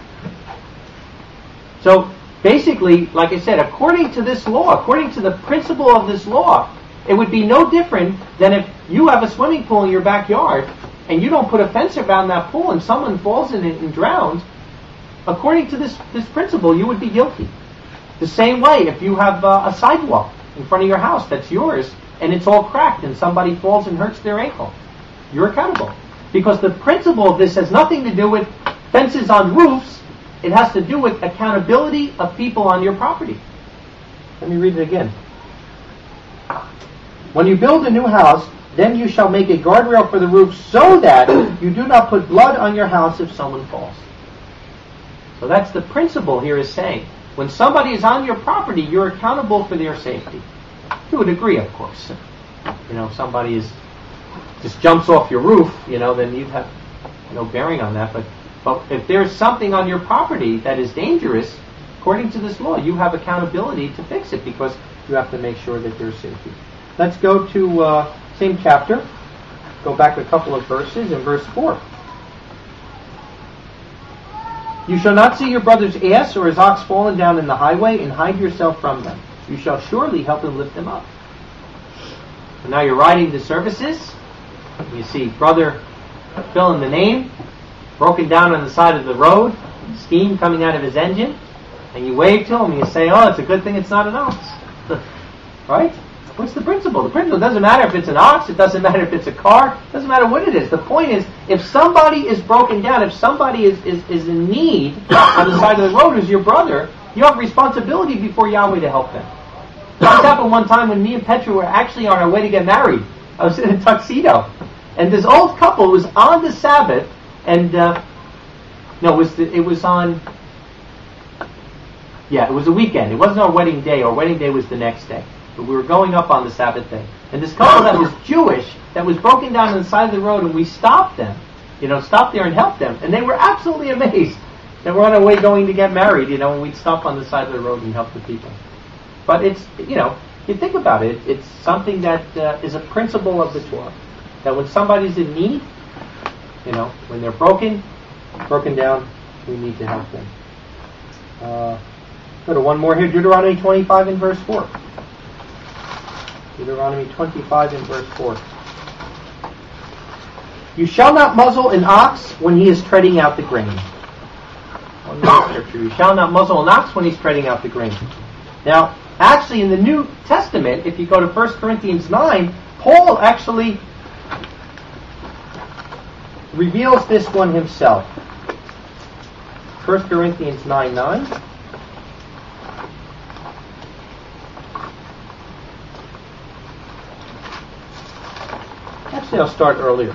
[SPEAKER 1] So basically, like I said, according to this law, according to the principle of this law, it would be no different than if you have a swimming pool in your backyard and you don't put a fence around that pool and someone falls in it and drowns. According to this, this principle, you would be guilty. The same way, if you have uh, a sidewalk in front of your house that's yours and it's all cracked and somebody falls and hurts their ankle, you're accountable. Because the principle of this has nothing to do with fences on roofs. It has to do with accountability of people on your property. Let me read it again. When you build a new house, then you shall make a guardrail for the roof so that you do not put blood on your house if someone falls. So that's the principle here is saying. When somebody is on your property, you're accountable for their safety. To a degree, of course. You know, if somebody is just jumps off your roof, you know, then you have no bearing on that. But, but if there's something on your property that is dangerous, according to this law, you have accountability to fix it because you have to make sure that there's safety. Let's go to uh, same chapter. Go back a couple of verses in verse four. You shall not see your brother's ass or his ox fallen down in the highway, and hide yourself from them. You shall surely help him lift them up. So now you're riding the services. You see brother fill in the name, broken down on the side of the road, steam coming out of his engine, and you wave to him and you say, oh, it's a good thing it's not an ox. Right? What's the principle? The principle doesn't matter if it's an ox, it doesn't matter if it's a car, it doesn't matter what it is. The point is, if somebody is broken down, if somebody is, is, is in need on the side of the road who's your brother, you have responsibility before Yahweh to help them. This happened one time when me and Petra were actually on our way to get married. I was in a tuxedo. And this old couple was on the Sabbath, and, uh, no, it was, the, it was on, yeah, it was a weekend. It wasn't our wedding day. Our wedding day was the next day. But we were going up on the Sabbath day. And this couple that was Jewish, that was broken down on the side of the road, and we stopped them, you know, stopped there and helped them. And they were absolutely amazed that we're on our way going to get married, you know, and we'd stop on the side of the road and help the people. But it's, you know, you think about it, it's something that uh, is a principle of the Torah. That when somebody's in need, you know, when they're broken, broken down, we need to help them. Uh, go to one more here, Deuteronomy twenty-five and verse four. Deuteronomy twenty-five and verse four. You shall not muzzle an ox when he is treading out the grain. One more scripture. You shall not muzzle an ox when he's treading out the grain. Now, actually in the New Testament, if you go to First Corinthians nine, Paul actually reveals this one himself. First Corinthians nine nine. Actually, I'll start earlier.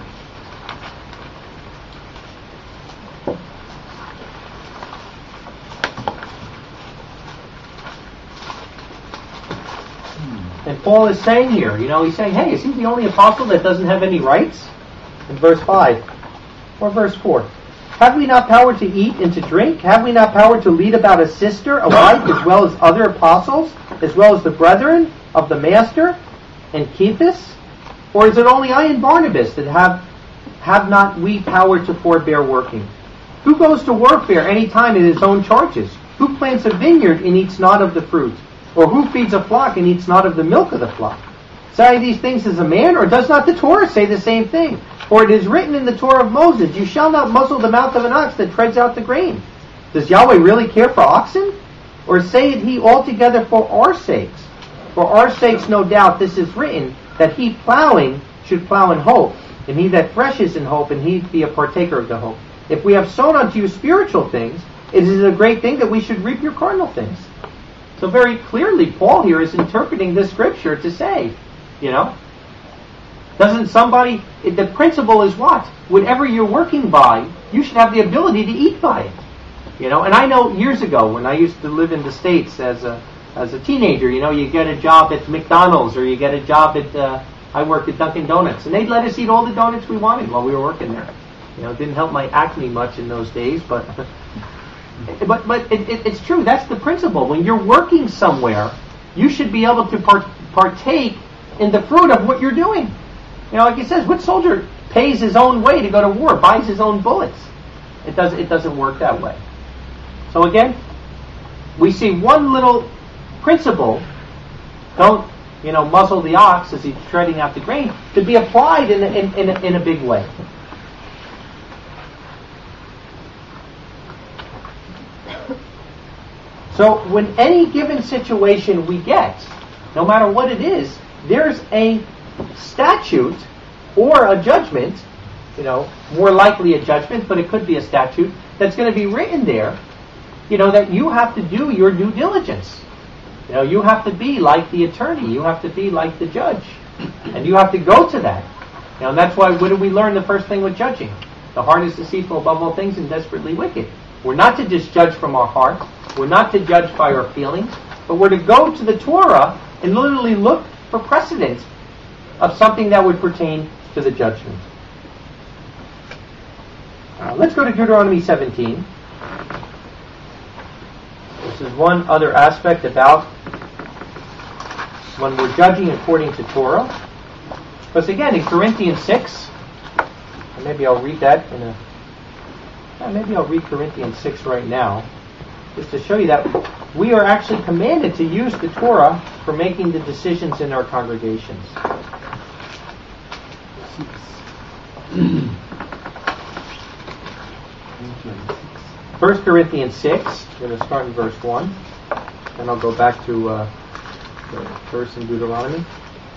[SPEAKER 1] And Paul is saying here, you know, he's saying, hey, is he the only apostle that doesn't have any rights? In verse five, or verse four. Have we not power to eat and to drink? Have we not power to lead about a sister, a wife, as well as other apostles, as well as the brethren of the Master, and Cephas? Or is it only I and Barnabas that have have not we power to forbear working? Who goes to warfare any time in his own charges? Who plants a vineyard and eats not of the fruit? Or who feeds a flock and eats not of the milk of the flock? Say these things as a man, or does not the Torah say the same thing? For it is written in the Torah of Moses, you shall not muzzle the mouth of an ox that treads out the grain. Does Yahweh really care for oxen? Or say it he altogether for our sakes? For our sakes, no doubt, this is written, that he plowing should plow in hope, and he that threshes in hope, and he be a partaker of the hope. If we have sown unto you spiritual things, it is a great thing that we should reap your carnal things. So very clearly, Paul here is interpreting this scripture to say, you know, doesn't somebody, the principle is what? Whatever you're working by, you should have the ability to eat by it. You know, and I know years ago when I used to live in the States as a as a teenager, you know, you get a job at McDonald's or you get a job at, uh, I worked at Dunkin' Donuts, and they'd let us eat all the donuts we wanted while we were working there. You know, it didn't help my acne much in those days, but but but it, it, it's true. That's the principle. When you're working somewhere, you should be able to part, partake in the fruit of what you're doing. You know, like he says, what soldier pays his own way to go to war, buys his own bullets? It does. It doesn't work that way. So again, we see one little principle, don't, you know, muzzle the ox as he's treading out the grain, to be applied in a, in, in, a, in a big way. So when any given situation we get, no matter what it is, there's a statute or a judgment, you know, more likely a judgment, but it could be a statute, that's going to be written there, you know, that you have to do your due diligence. You know, you have to be like the attorney. You have to be like the judge. And you have to go to that. You know, and that's why, what did we learn the first thing with judging? The heart is deceitful above all things and desperately wicked. We're not to just judge from our heart. We're not to judge by our feelings. But we're to go to the Torah and literally look for precedent of something that would pertain to the judgment. Uh, let's go to Deuteronomy seventeen. This is one other aspect about when we're judging according to Torah. Because again, in Corinthians six, and maybe I'll read that in a, uh, maybe I'll read Corinthians six right now, just to show you that we are actually commanded to use the Torah for making the decisions in our congregations. First Corinthians six, we're going to start in verse one, and I'll go back to uh, the verse in Deuteronomy.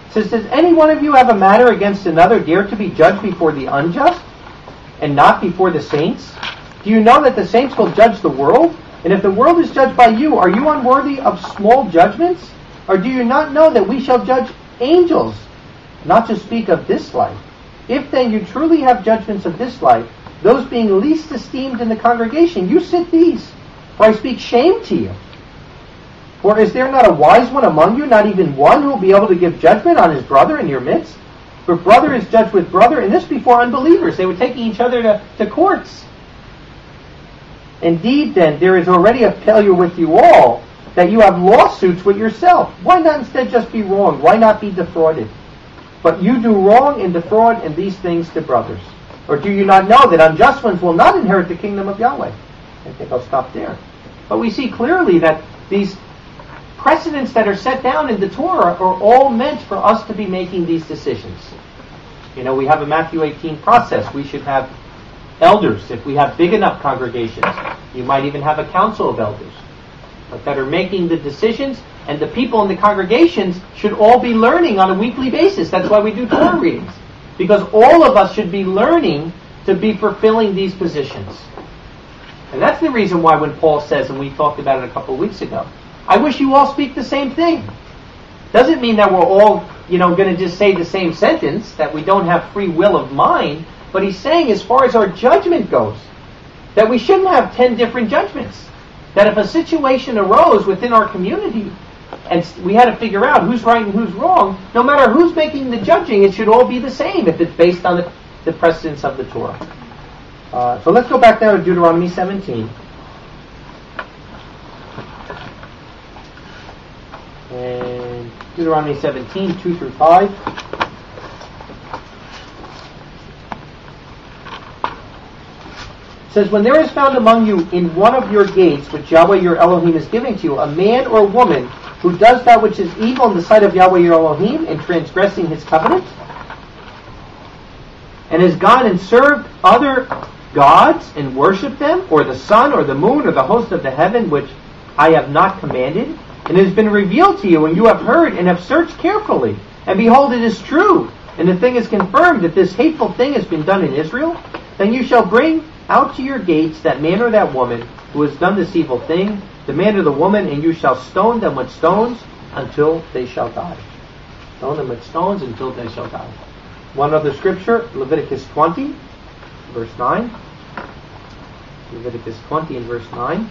[SPEAKER 1] It says, does any one of you have a matter against another dare to be judged before the unjust and not before the saints? Do you know that the saints will judge the world? And if the world is judged by you, are you unworthy of small judgments? Or do you not know that we shall judge angels, not to speak of this life? If then you truly have judgments of this life, those being least esteemed in the congregation, you sit these, for I speak shame to you. For is there not a wise one among you, not even one who will be able to give judgment on his brother in your midst? For brother is judged with brother, and this before unbelievers. They were taking each other to, to courts. Indeed, then, there is already a failure with you all, that you have lawsuits with yourself. Why not instead just be wronged? Why not be defrauded? But you do wrong and defraud in these things to brothers. Or do you not know that unjust ones will not inherit the kingdom of Yahweh? I think I'll stop there. But we see clearly that these precedents that are set down in the Torah are all meant for us to be making these decisions. You know, we have a Matthew eighteen process. We should have elders. If we have big enough congregations, you might even have a council of elders but that are making the decisions, and the people in the congregations should all be learning on a weekly basis. That's why we do Torah readings. Because all of us should be learning to be fulfilling these positions. And that's the reason why when Paul says, and we talked about it a couple of weeks ago, I wish you all speak the same thing. Doesn't mean that we're all, you know, going to just say the same sentence, that we don't have free will of mind, but he's saying as far as our judgment goes, that we shouldn't have ten different judgments. That if a situation arose within our community, and we had to figure out who's right and who's wrong, no matter who's making the judging, it should all be the same if it's based on the, the precedents of the Torah. Uh, so let's go back now to Deuteronomy seventeen. And Deuteronomy seventeen, two through five. It says, when there is found among you in one of your gates, which Yahweh your Elohim is giving to you, a man or woman who does that which is evil in the sight of Yahweh your Elohim, in transgressing his covenant, and has gone and served other gods and worshipped them, or the sun, or the moon, or the host of the heaven, which I have not commanded, and it has been revealed to you, and you have heard and have searched carefully, and behold, it is true, and the thing is confirmed that this hateful thing has been done in Israel, then you shall bring out to your gates that man or that woman who has done this evil thing, the man or the woman, and you shall stone them with stones until they shall die. Stone them with stones until they shall die. One other scripture, Leviticus twenty, verse nine. Leviticus twenty and verse nine.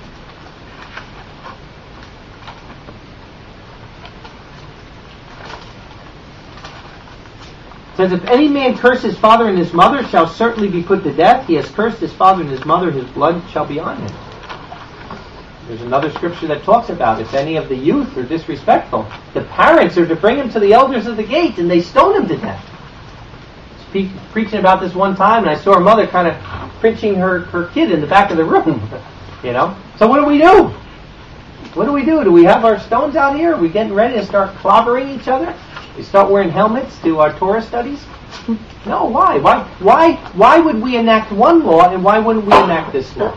[SPEAKER 1] It says, if any man curse his father and his mother, shall certainly be put to death. He has cursed his father and his mother, his blood shall be on him. There's another scripture that talks about if any of the youth are disrespectful, the parents are to bring him to the elders of the gate, and they stone him to death. Speak, preaching about this one time, and I saw her mother kind of pinching her, her kid in the back of the room. You know? So what do we do? What do we do? Do we have our stones out here? Are we getting ready to start clobbering each other? We start wearing helmets to our Torah studies? No, why? Why why why would we enact one law and why wouldn't we enact this law?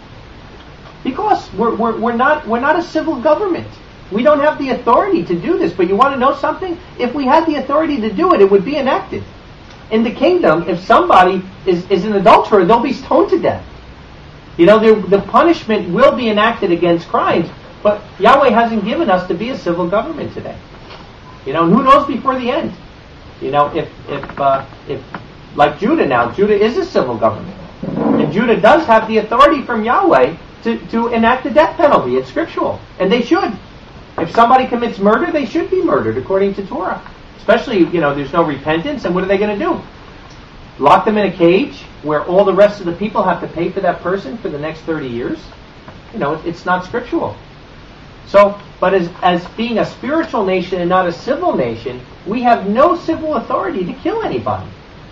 [SPEAKER 1] Because we're we're we're not we're not a civil government. We don't have the authority to do this. But you want to know something? If we had the authority to do it, it would be enacted. In the kingdom, if somebody is, is an adulterer, they'll be stoned to death. You know, the, the punishment will be enacted against crimes, but Yahweh hasn't given us to be a civil government today. You know, and who knows before the end? You know, if if uh, if like Judah now, Judah is a civil government, and Judah does have the authority from Yahweh to to enact the death penalty. It's scriptural, and they should. If somebody commits murder, they should be murdered according to Torah. Especially, you know, there's no repentance, and what are they going to do? Lock them in a cage where all the rest of the people have to pay for that person for the next thirty years? You know, it, it's not scriptural. So, but as, as being a spiritual nation and not a civil nation, we have no civil authority to kill anybody.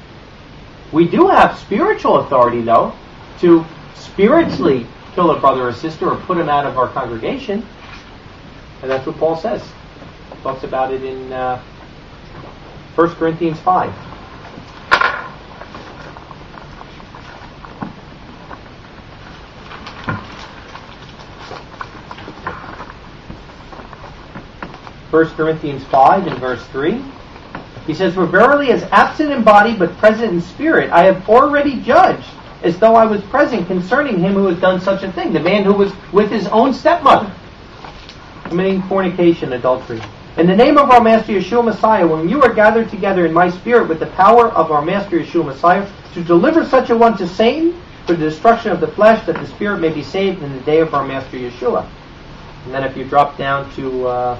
[SPEAKER 1] We do have spiritual authority, though, to spiritually kill a brother or sister or put him out of our congregation. And that's what Paul says. He talks about it in uh, First Corinthians five. First Corinthians five and verse three. He says, "For verily as absent in body but present in spirit, I have already judged, as though I was present, concerning him who has done such a thing," the man who was with his own stepmother, committing fornication, adultery. "In the name of our Master Yeshua Messiah, when you are gathered together in my spirit with the power of our Master Yeshua Messiah, to deliver such a one to Satan for the destruction of the flesh, that the spirit may be saved in the day of our Master Yeshua." And then if you drop down to uh,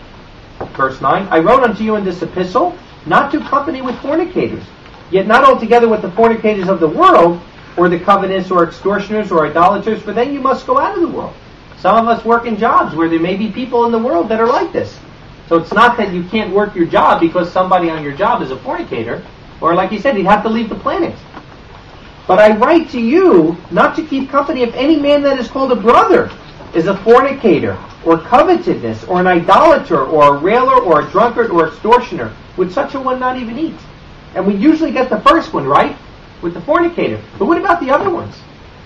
[SPEAKER 1] verse nine, "I wrote unto you in this epistle, not to company with fornicators, yet not altogether with the fornicators of the world, or the covetous, or extortioners, or idolaters, for then you must go out of the world." Some of us work in jobs where there may be people in the world that are like this. So it's not that you can't work your job because somebody on your job is a fornicator, or like he said, he'd have to leave the planet. "But I write to you not to keep company if any man that is called a brother is a fornicator, or covetousness, or an idolater, or a railer, or a drunkard, or extortioner. Would such a one not even eat?" And we usually get the first one, right? With the fornicator. But what about the other ones?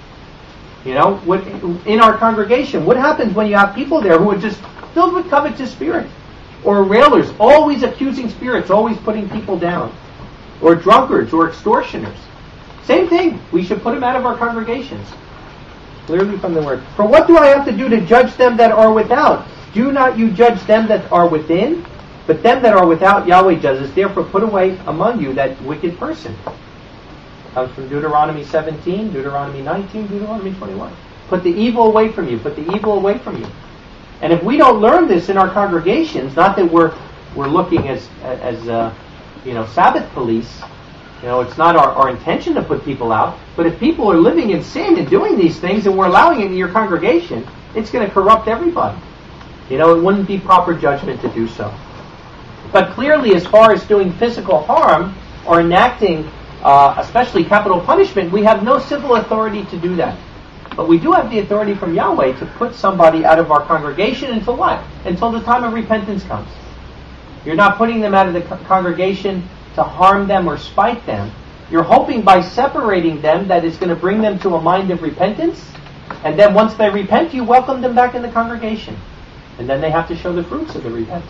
[SPEAKER 1] You know, what, in our congregation, what happens when you have people there who are just filled with covetous spirit? Or railers, always accusing spirits, always putting people down. Or drunkards, or extortioners. Same thing. We should put them out of our congregations. Clearly from the Word. "For what do I have to do to judge them that are without? Do not you judge them that are within? But them that are without Yahweh judges. Therefore put away among you that wicked person." Comes from Deuteronomy seventeen, Deuteronomy nineteen, Deuteronomy twenty-one. Put the evil away from you. Put the evil away from you. And if we don't learn this in our congregations, not that we're we're looking as as uh, you know Sabbath police. You know, it's not our, our intention to put people out. But if people are living in sin and doing these things, and we're allowing it in your congregation, it's going to corrupt everybody. You know, it wouldn't be proper judgment to do so. But clearly, as far as doing physical harm or enacting, uh, especially capital punishment, we have no civil authority to do that. But we do have the authority from Yahweh to put somebody out of our congregation until what? Until the time of repentance comes. You're not putting them out of the co- congregation to harm them or spite them. You're hoping by separating them that it's going to bring them to a mind of repentance. And then once they repent, you welcome them back in the congregation. And then they have to show the fruits of the repentance.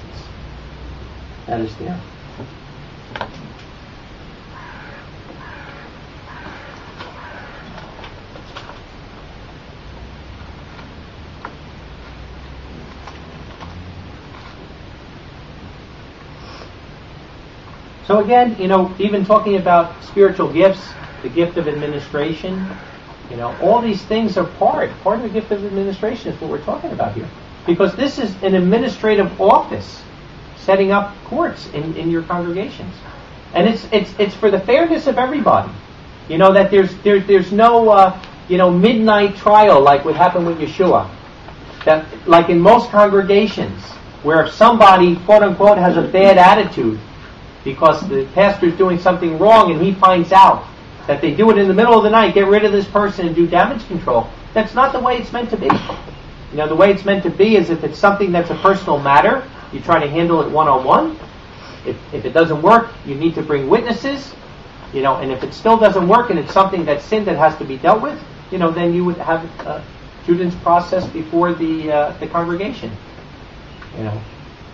[SPEAKER 1] That is there. So again, you know, even talking about spiritual gifts, the gift of administration, you know, all these things are part, part of the gift of administration is what we're talking about here. Because this is an administrative office, setting up courts in, in your congregations. And it's it's it's for the fairness of everybody. You know, that there's there's there's no uh, you know, midnight trial like what happened with Yeshua. That like in most congregations, where if somebody, quote unquote, has a bad attitude because the pastor's doing something wrong and he finds out that they do it in the middle of the night, get rid of this person and do damage control. That's not the way it's meant to be. You know, the way it's meant to be is if it's something that's a personal matter, you try to handle it one-on-one. If, if it doesn't work, you need to bring witnesses. You know, and if it still doesn't work and it's something that's sin that has to be dealt with, you know, then you would have a student's process before the uh, the congregation. You know.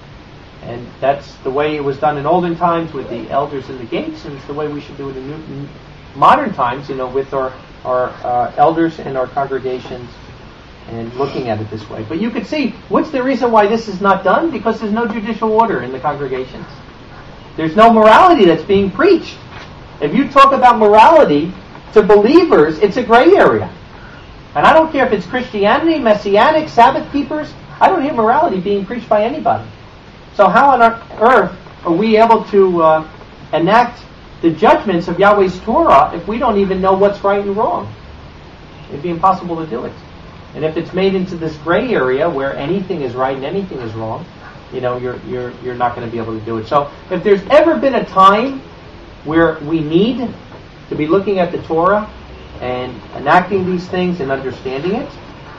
[SPEAKER 1] And that's the way it was done in olden times with the elders in the gates, and it's the way we should do it in new, modern times, you know, with our, our uh, elders and our congregations and looking at it this way. But you could see, what's the reason why this is not done? Because there's no judicial order in the congregations. There's no morality that's being preached. If you talk about morality to believers, it's a gray area. And I don't care if it's Christianity, Messianic, Sabbath keepers, I don't hear morality being preached by anybody. So how on earth are we able to uh, enact the judgments of Yahweh's Torah if we don't even know what's right and wrong? It'd be impossible to do it. And if it's made into this gray area where anything is right and anything is wrong, you know, you're you're you're not going to be able to do it. So if there's ever been a time where we need to be looking at the Torah and enacting these things and understanding it,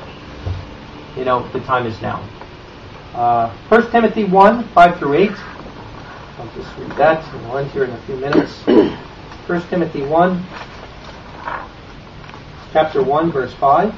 [SPEAKER 1] you know, the time is now. Uh, First Timothy one, five through eight. I'll just read that and we'll end here in a few minutes. First Timothy one, chapter one, verse five.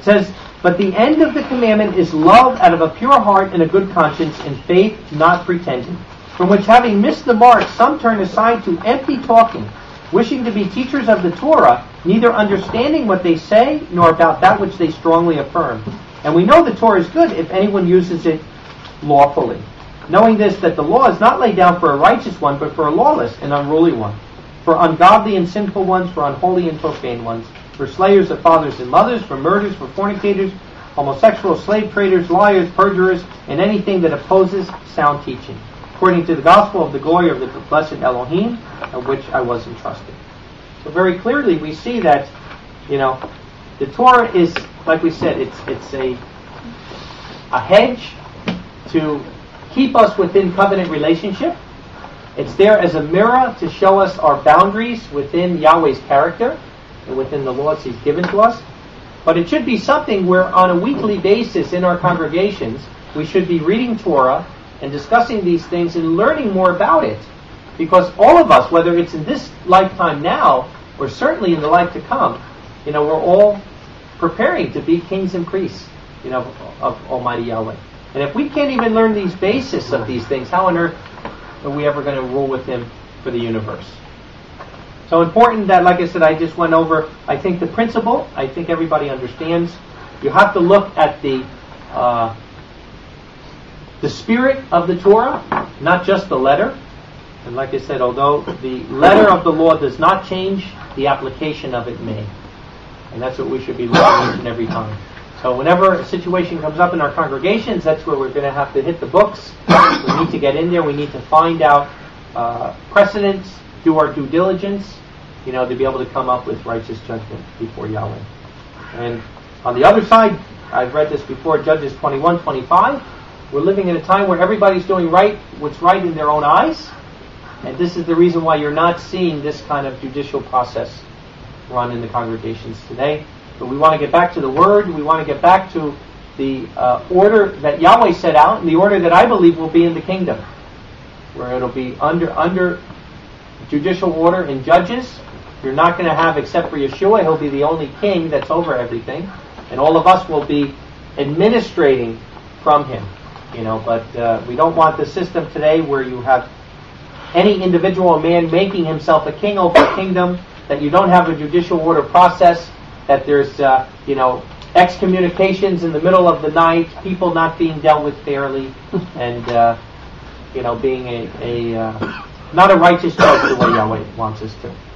[SPEAKER 1] says, but the end of the commandment is love out of a pure heart and a good conscience, and faith not pretending. From which having missed the mark, some turn aside to empty talking, wishing to be teachers of the Torah, neither understanding what they say, nor about that which they strongly affirm. And we know the Torah is good if anyone uses it lawfully. Knowing this, that the law is not laid down for a righteous one, but for a lawless and unruly one, for ungodly and sinful ones, for unholy and profane ones, for slayers of fathers and mothers, for murderers, for fornicators, homosexuals, slave traders, liars, perjurers, and anything that opposes sound teaching, according to the gospel of the glory of the blessed Elohim, of which I was entrusted. So very clearly we see that, you know, the Torah is, like we said, it's it's a a hedge to keep us within covenant relationship. It's there as a mirror to show us our boundaries within Yahweh's character and within the laws He's given to us. But it should be something where on a weekly basis in our congregations we should be reading Torah and discussing these things and learning more about it. Because all of us, whether it's in this lifetime now or certainly in the life to come, you know, we're all preparing to be kings and priests, you know, of Almighty Yahweh. And if we can't even learn these basis of these things, how on earth are we ever going to rule with Him for the universe? So important that, like I said, I just went over, I think the principle, I think everybody understands. You have to look at the uh, the spirit of the Torah, not just the letter. And like I said, although the letter of the law does not change, the application of it may. And that's what we should be looking each and every time. So whenever a situation comes up in our congregations, that's where we're going to have to hit the books. We need to get in there. We need to find out uh, precedents, do our due diligence, you know, to be able to come up with righteous judgment before Yahweh. And on the other side, I've read this before, Judges twenty-one, twenty-five. We're living in a time where everybody's doing right, what's right in their own eyes. And this is the reason why you're not seeing this kind of judicial process run in the congregations today. But we want to get back to the Word. We want to get back to the uh, order that Yahweh set out, and the order that I believe will be in the kingdom, where it'll be under under judicial order and judges. You're not going to have, except for Yeshua, He'll be the only king that's over everything, and all of us will be administrating from Him. You know, but uh, we don't want the system today where you have any individual man making himself a king over a kingdom, that you don't have a judicial order process, that there's, uh, you know, excommunications in the middle of the night, people not being dealt with fairly, and, uh, you know, being a, a uh, not a righteous judge the way Yahweh wants us to.